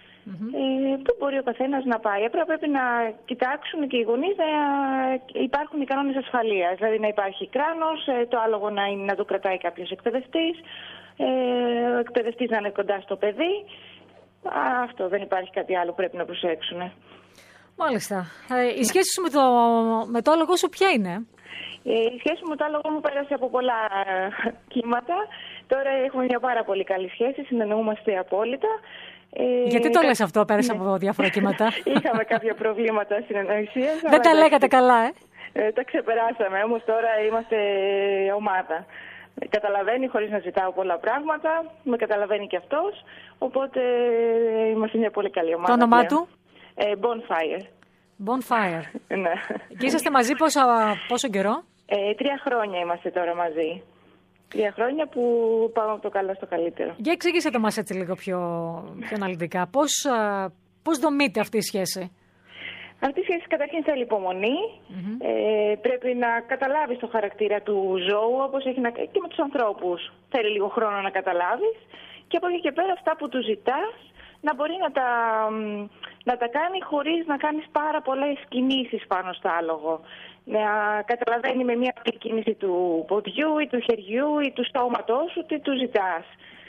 Πού μπορεί ο καθένας να πάει. Απλά πρέπει να κοιτάξουν και οι γονείς να υπάρχουν οι κανόνες ασφαλείας. Δηλαδή να υπάρχει κράνος, το άλογο να το κρατάει κάποιος εκπαιδευτής, ο εκπαιδευτής να είναι κοντά στο παιδί. Αυτό, δεν υπάρχει κάτι άλλο που πρέπει να προσέξουν. Μάλιστα. Η σχέση σου με το άλογο σου ποια είναι? Η σχέση μου με το άλογο μου πέρασε από πολλά κύματα. Τώρα έχουμε μια πάρα πολύ καλή σχέση, συνεννοούμαστε απόλυτα. Γιατί το λες αυτό, πέρασε από διάφορα κύματα? Είχαμε κάποια προβλήματα συνεννοησίας. Δεν τα λέγατε καλά, τα ξεπεράσαμε, όμως τώρα είμαστε ομάδα. Καταλαβαίνει χωρίς να ζητάω πολλά πράγματα, με καταλαβαίνει και αυτός, οπότε είμαστε μια πολύ καλή ομάδα. Το όνομά του? Bonfire. Bonfire. Ναι. Και είσαστε μαζί πόσο καιρό? 3 χρόνια είμαστε τώρα μαζί. 3 χρόνια που πάμε από το καλό στο καλύτερο. Για εξήγησε το μας έτσι λίγο πιο αναλυτικά. Πώς δομείται αυτή η σχέση? Αυτή η σχέση καταρχήν θέλει υπομονή. Πρέπει να καταλάβεις το χαρακτήρα του ζώου, όπως έχει και με τους ανθρώπους. Θέλει λίγο χρόνο να καταλάβεις. Και από εκεί και πέρα αυτά που του ζητάς να μπορεί να τα κάνει χωρίς να κάνεις πάρα πολλές κινήσεις πάνω στο άλογο. Να καταλαβαίνει με μια απλή κίνηση του ποδιού ή του χεριού ή του στόματός σου τι του ζητάς.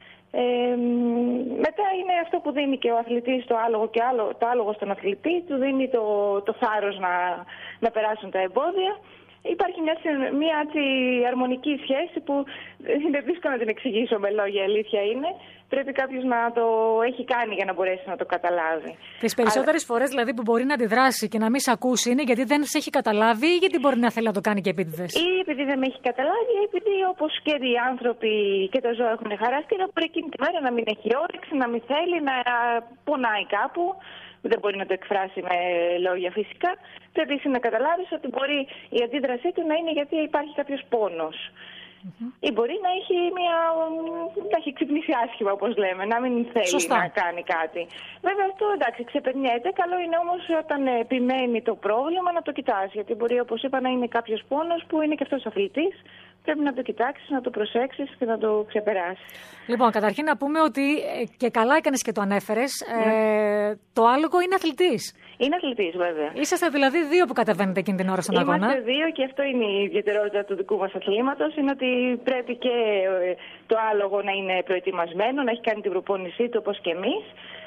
Μετά είναι αυτό που δίνει και ο αθλητής στο άλογο και το άλογο στον αθλητή, του δίνει το θάρρος να περάσουν τα εμπόδια. Υπάρχει μια έτσι αρμονική σχέση που είναι δύσκολο να την εξηγήσω με λόγια, αλήθεια είναι. Πρέπει κάποιος να το έχει κάνει για να μπορέσει να το καταλάβει. Τις περισσότερες φορές δηλαδή που μπορεί να αντιδράσει και να μην σε ακούσει είναι γιατί δεν σε έχει καταλάβει ή γιατί μπορεί να θέλει να το κάνει και επίτηδες? Ή επειδή δεν με έχει καταλάβει, ή επειδή όπως και οι άνθρωποι και το ζώο έχουν χαρακτήρα, μπορεί εκείνη τη μέρα να μην έχει όρεξη, να μην θέλει, να πονάει κάπου. Δεν μπορεί να το εκφράσει με λόγια φυσικά. Πρέπει εσύ να καταλάβεις ότι μπορεί η αντίδρασή του να είναι γιατί υπάρχει κάποιος πόνος. Ή μπορεί να έχει ξυπνήσει άσχημα, όπως λέμε, να μην θέλει να κάνει κάτι. Βέβαια αυτό εντάξει ξεπερνιέται. Καλό είναι όμως όταν επιμένει το πρόβλημα να το κοιτάς. Γιατί μπορεί, όπως είπα, να είναι κάποιος πόνος που είναι και αυτός αθλητής. Πρέπει να το κοιτάξεις, να το προσέξεις και να το ξεπεράσεις. Λοιπόν, καταρχήν να πούμε ότι και καλά έκανες και το ανέφερες, το άλογο είναι αθλητής. Είναι αθλητής, βέβαια. Είσαστε δηλαδή 2 που κατεβαίνετε εκείνη την ώρα στον αγώνα. Είμαστε 2 και αυτό είναι η ιδιαιτερότητα του δικού μας αθλήματος. Είναι ότι πρέπει και το άλογο να είναι προετοιμασμένο, να έχει κάνει την προπόνησή του όπως και εμείς.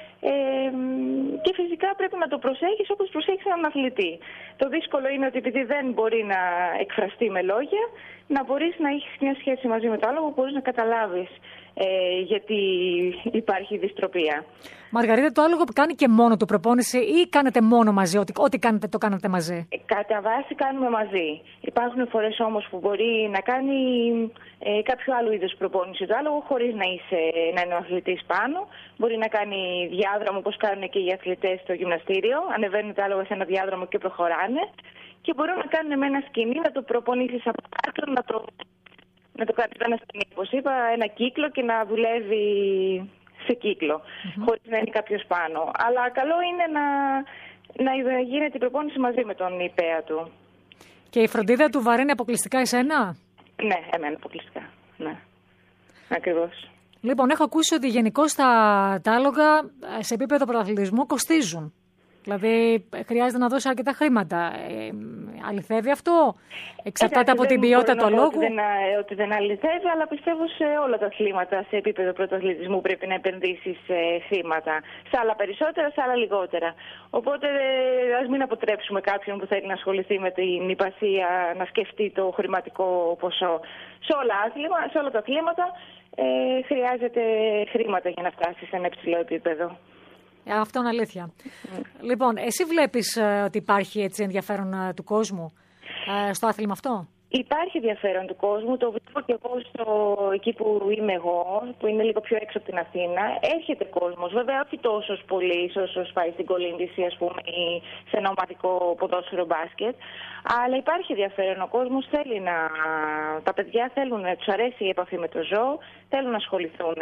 Και φυσικά πρέπει να το προσέχεις όπως προσέχεις έναν αθλητή. Το δύσκολο είναι ότι επειδή δεν μπορεί να εκφραστεί με λόγια, να μπορείς να έχεις μια σχέση μαζί με το άλογο, μπορείς να καταλάβεις γιατί υπάρχει δυστροπία. Μαργαρίτα, το άλογο που κάνει και μόνο του προπόνηση ή κάνετε μόνο μαζί, ό,τι κάνετε το κάνετε μαζί? Κατά βάση κάνουμε μαζί. Υπάρχουν φορές όμως που μπορεί να κάνει κάποιο άλλο είδος προπόνηση το άλογο χωρίς να είναι ο αθλητής πάνω. Μπορεί να κάνει διάδρομο όπως κάνουν και οι αθλητές στο γυμναστήριο. Ανεβαίνουν το άλογο σε ένα διάδρομο και προχωράνε. Και μπορούν να κάνουν με ένα σκηνή, να το προπονήσεις από κάτω, να το κάνει ένα σκηνή, όπως είπα, ένα κύκλο και να δουλεύει σε κύκλο, χωρίς να είναι κάποιος πάνω. Αλλά καλό είναι να γίνεται η προπόνηση μαζί με τον υπέα του. Και η φροντίδα του βαραίνει αποκλειστικά εσένα? Ναι, εμένα αποκλειστικά. Ναι, ακριβώς. Λοιπόν, έχω ακούσει ότι γενικώς τα άλογα σε επίπεδο πρωταθλητισμού κοστίζουν. Δηλαδή χρειάζεται να δώσει αρκετά χρήματα. Αληθεύει αυτό? Εξαρτάται από την ποιότητα του αλόγου? Ότι δεν αληθεύει, αλλά πιστεύω σε όλα τα αθλήματα, σε επίπεδο πρωταθλητισμού πρέπει να επενδύσεις χρήματα. Σε άλλα περισσότερα, σε άλλα λιγότερα. Οπότε ας μην αποτρέψουμε κάποιον που θέλει να ασχοληθεί με την υπασία να σκεφτεί το χρηματικό ποσό. Σε όλα τα αθλήματα χρειάζεται χρήματα για να φτάσει σε ένα υψηλό επίπεδο. Αυτό είναι αλήθεια. Λοιπόν, εσύ βλέπεις ότι υπάρχει έτσι ενδιαφέρον του κόσμου στο άθλημα αυτό? Υπάρχει ενδιαφέρον του κόσμου, το βλέπω και εγώ εκεί που είμαι εγώ, που είναι λίγο πιο έξω από την Αθήνα. Έρχεται κόσμος, βέβαια όχι τόσο πολύ όσο πάει στην κολύμβηση, ας πούμε, ή σε ένα ομαδικό ποδόσφαιρο μπάσκετ. Αλλά υπάρχει ενδιαφέρον, ο κόσμος θέλει τα παιδιά θέλουν, τους αρέσει η επαφή με το ζώο, θέλουν να ασχοληθούν.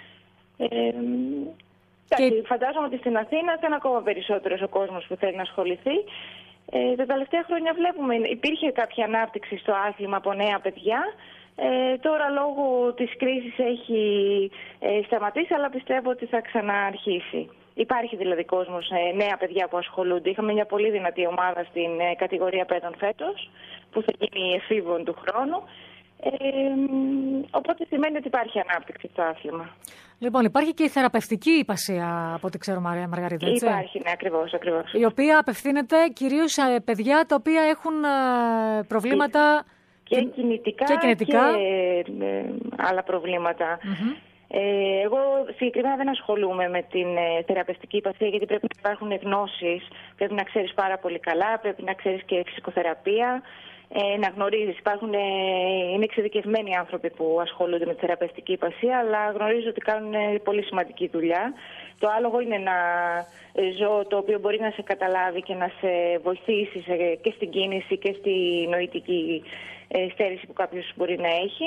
Και φαντάζομαι ότι στην Αθήνα θα είναι ακόμα περισσότερος ο κόσμος που θέλει να ασχοληθεί. Τα τελευταία χρόνια βλέπουμε, υπήρχε κάποια ανάπτυξη στο άθλημα από νέα παιδιά. Τώρα λόγω της κρίσης έχει σταματήσει, αλλά πιστεύω ότι θα ξανααρχίσει. Υπάρχει δηλαδή κόσμος, νέα παιδιά που ασχολούνται. Είχαμε μια πολύ δυνατή ομάδα στην κατηγορία παιδών φέτος, που θα γίνει εφήβων του χρόνου. Οπότε σημαίνει ότι υπάρχει ανάπτυξη στο άθλημα. Λοιπόν, υπάρχει και η θεραπευτική υπασία, από ό,τι ξέρω, Μαργαρίτα, έτσι? Υπάρχει, ναι, ακριβώς. Η οποία απευθύνεται κυρίως σε παιδιά τα οποία έχουν προβλήματα και κινητικά και άλλα προβλήματα. Εγώ συγκεκριμένα δεν ασχολούμαι με την θεραπευτική υπασία, γιατί πρέπει να υπάρχουν γνώσεις, πρέπει να ξέρεις πάρα πολύ καλά, πρέπει να ξέρεις και φυσικοθεραπεία. Να γνωρίζεις, είναι εξειδικευμένοι άνθρωποι που ασχολούνται με τη θεραπευτική υπασία, αλλά γνωρίζω ότι κάνουν πολύ σημαντική δουλειά. Το άλογο είναι ένα ζώο το οποίο μπορεί να σε καταλάβει και να σε βοηθήσει και στην κίνηση και στη νοητική στέρηση που κάποιος μπορεί να έχει.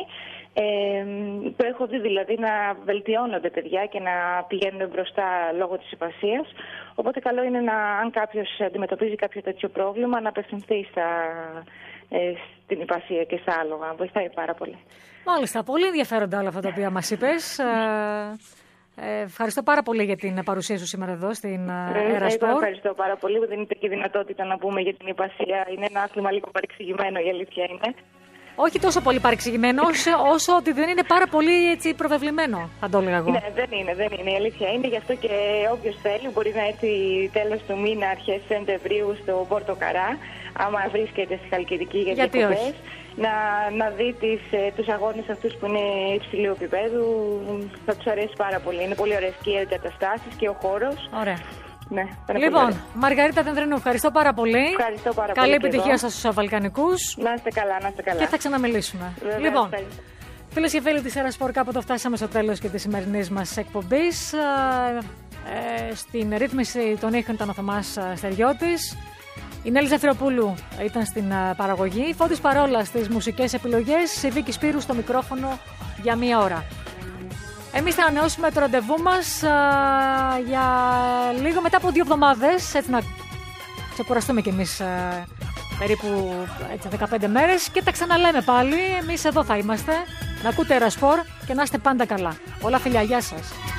Το έχω δει δηλαδή να βελτιώνονται παιδιά και να πηγαίνουν μπροστά λόγω της υπασίας. Οπότε καλό είναι αν κάποιος αντιμετωπίζει κάποιο τέτοιο πρόβλημα να απευθυνθεί στην υπασία και στα άλογα. Βοηθάει πάρα πολύ. Μάλιστα. Πολύ ενδιαφέροντα όλα αυτά τα οποία μας είπες. Ευχαριστώ πάρα πολύ για την παρουσία σου σήμερα εδώ στην Ερασπορ. Ευχαριστώ πάρα πολύ που δίνετε και δυνατότητα να πούμε για την υπασία. Είναι ένα άθλημα λίγο παρεξηγημένο, η αλήθεια είναι. Όχι τόσο πολύ παρεξηγημένο, όσο ότι δεν είναι πάρα πολύ έτσι προβεβλημένο, θα το έλεγα εγώ. Ναι, δεν είναι. Η αλήθεια είναι. Γι' αυτό και όποιος θέλει μπορεί να έρθει τέλος του μήνα, αρχές Σεπτεμβρίου στο Πόρτο Καρά, άμα βρίσκεται στη Χαλκιδική για διακοπές, να δει τους αγώνες αυτούς που είναι υψηλού επίπεδου. Θα τους αρέσει πάρα πολύ. Είναι πολύ ωραίες και οι εγκαταστάσεις και ο χώρος. Ωραία. Ναι, λοιπόν, Μαργαρίτα Δενδρινού, ευχαριστώ πάρα πολύ. Ευχαριστώ πάρα Καλή πολύ. επιτυχία σας στους Βαλκανικούς. Να είστε καλά. Και θα ξαναμιλήσουμε. Βέβαια, λοιπόν, φίλες και φίλοι της Ερασπορ, κάποτε φτάσαμε στο τέλος και της σημερινής μας εκπομπής. Στην ρύθμιση των ήχων ήταν ο Θωμάς Στεριώτης. Η Νέλη Ζαφυροπούλου ήταν στην παραγωγή. Φώτης Παρόλα στις μουσικές επιλογές. Η Βίκη Σπύρου στο μικρόφωνο για μία ώρα. Εμείς θα ανανεώσουμε το ραντεβού μας για λίγο μετά από 2 εβδομάδες, έτσι να ξεκουραστούμε κι εμείς περίπου έτσι, 15 μέρες και τα ξαναλέμε πάλι. Εμείς εδώ θα είμαστε, να ακούτε Ερασπορ και να είστε πάντα καλά. Πολλά φιλιά, γεια σας.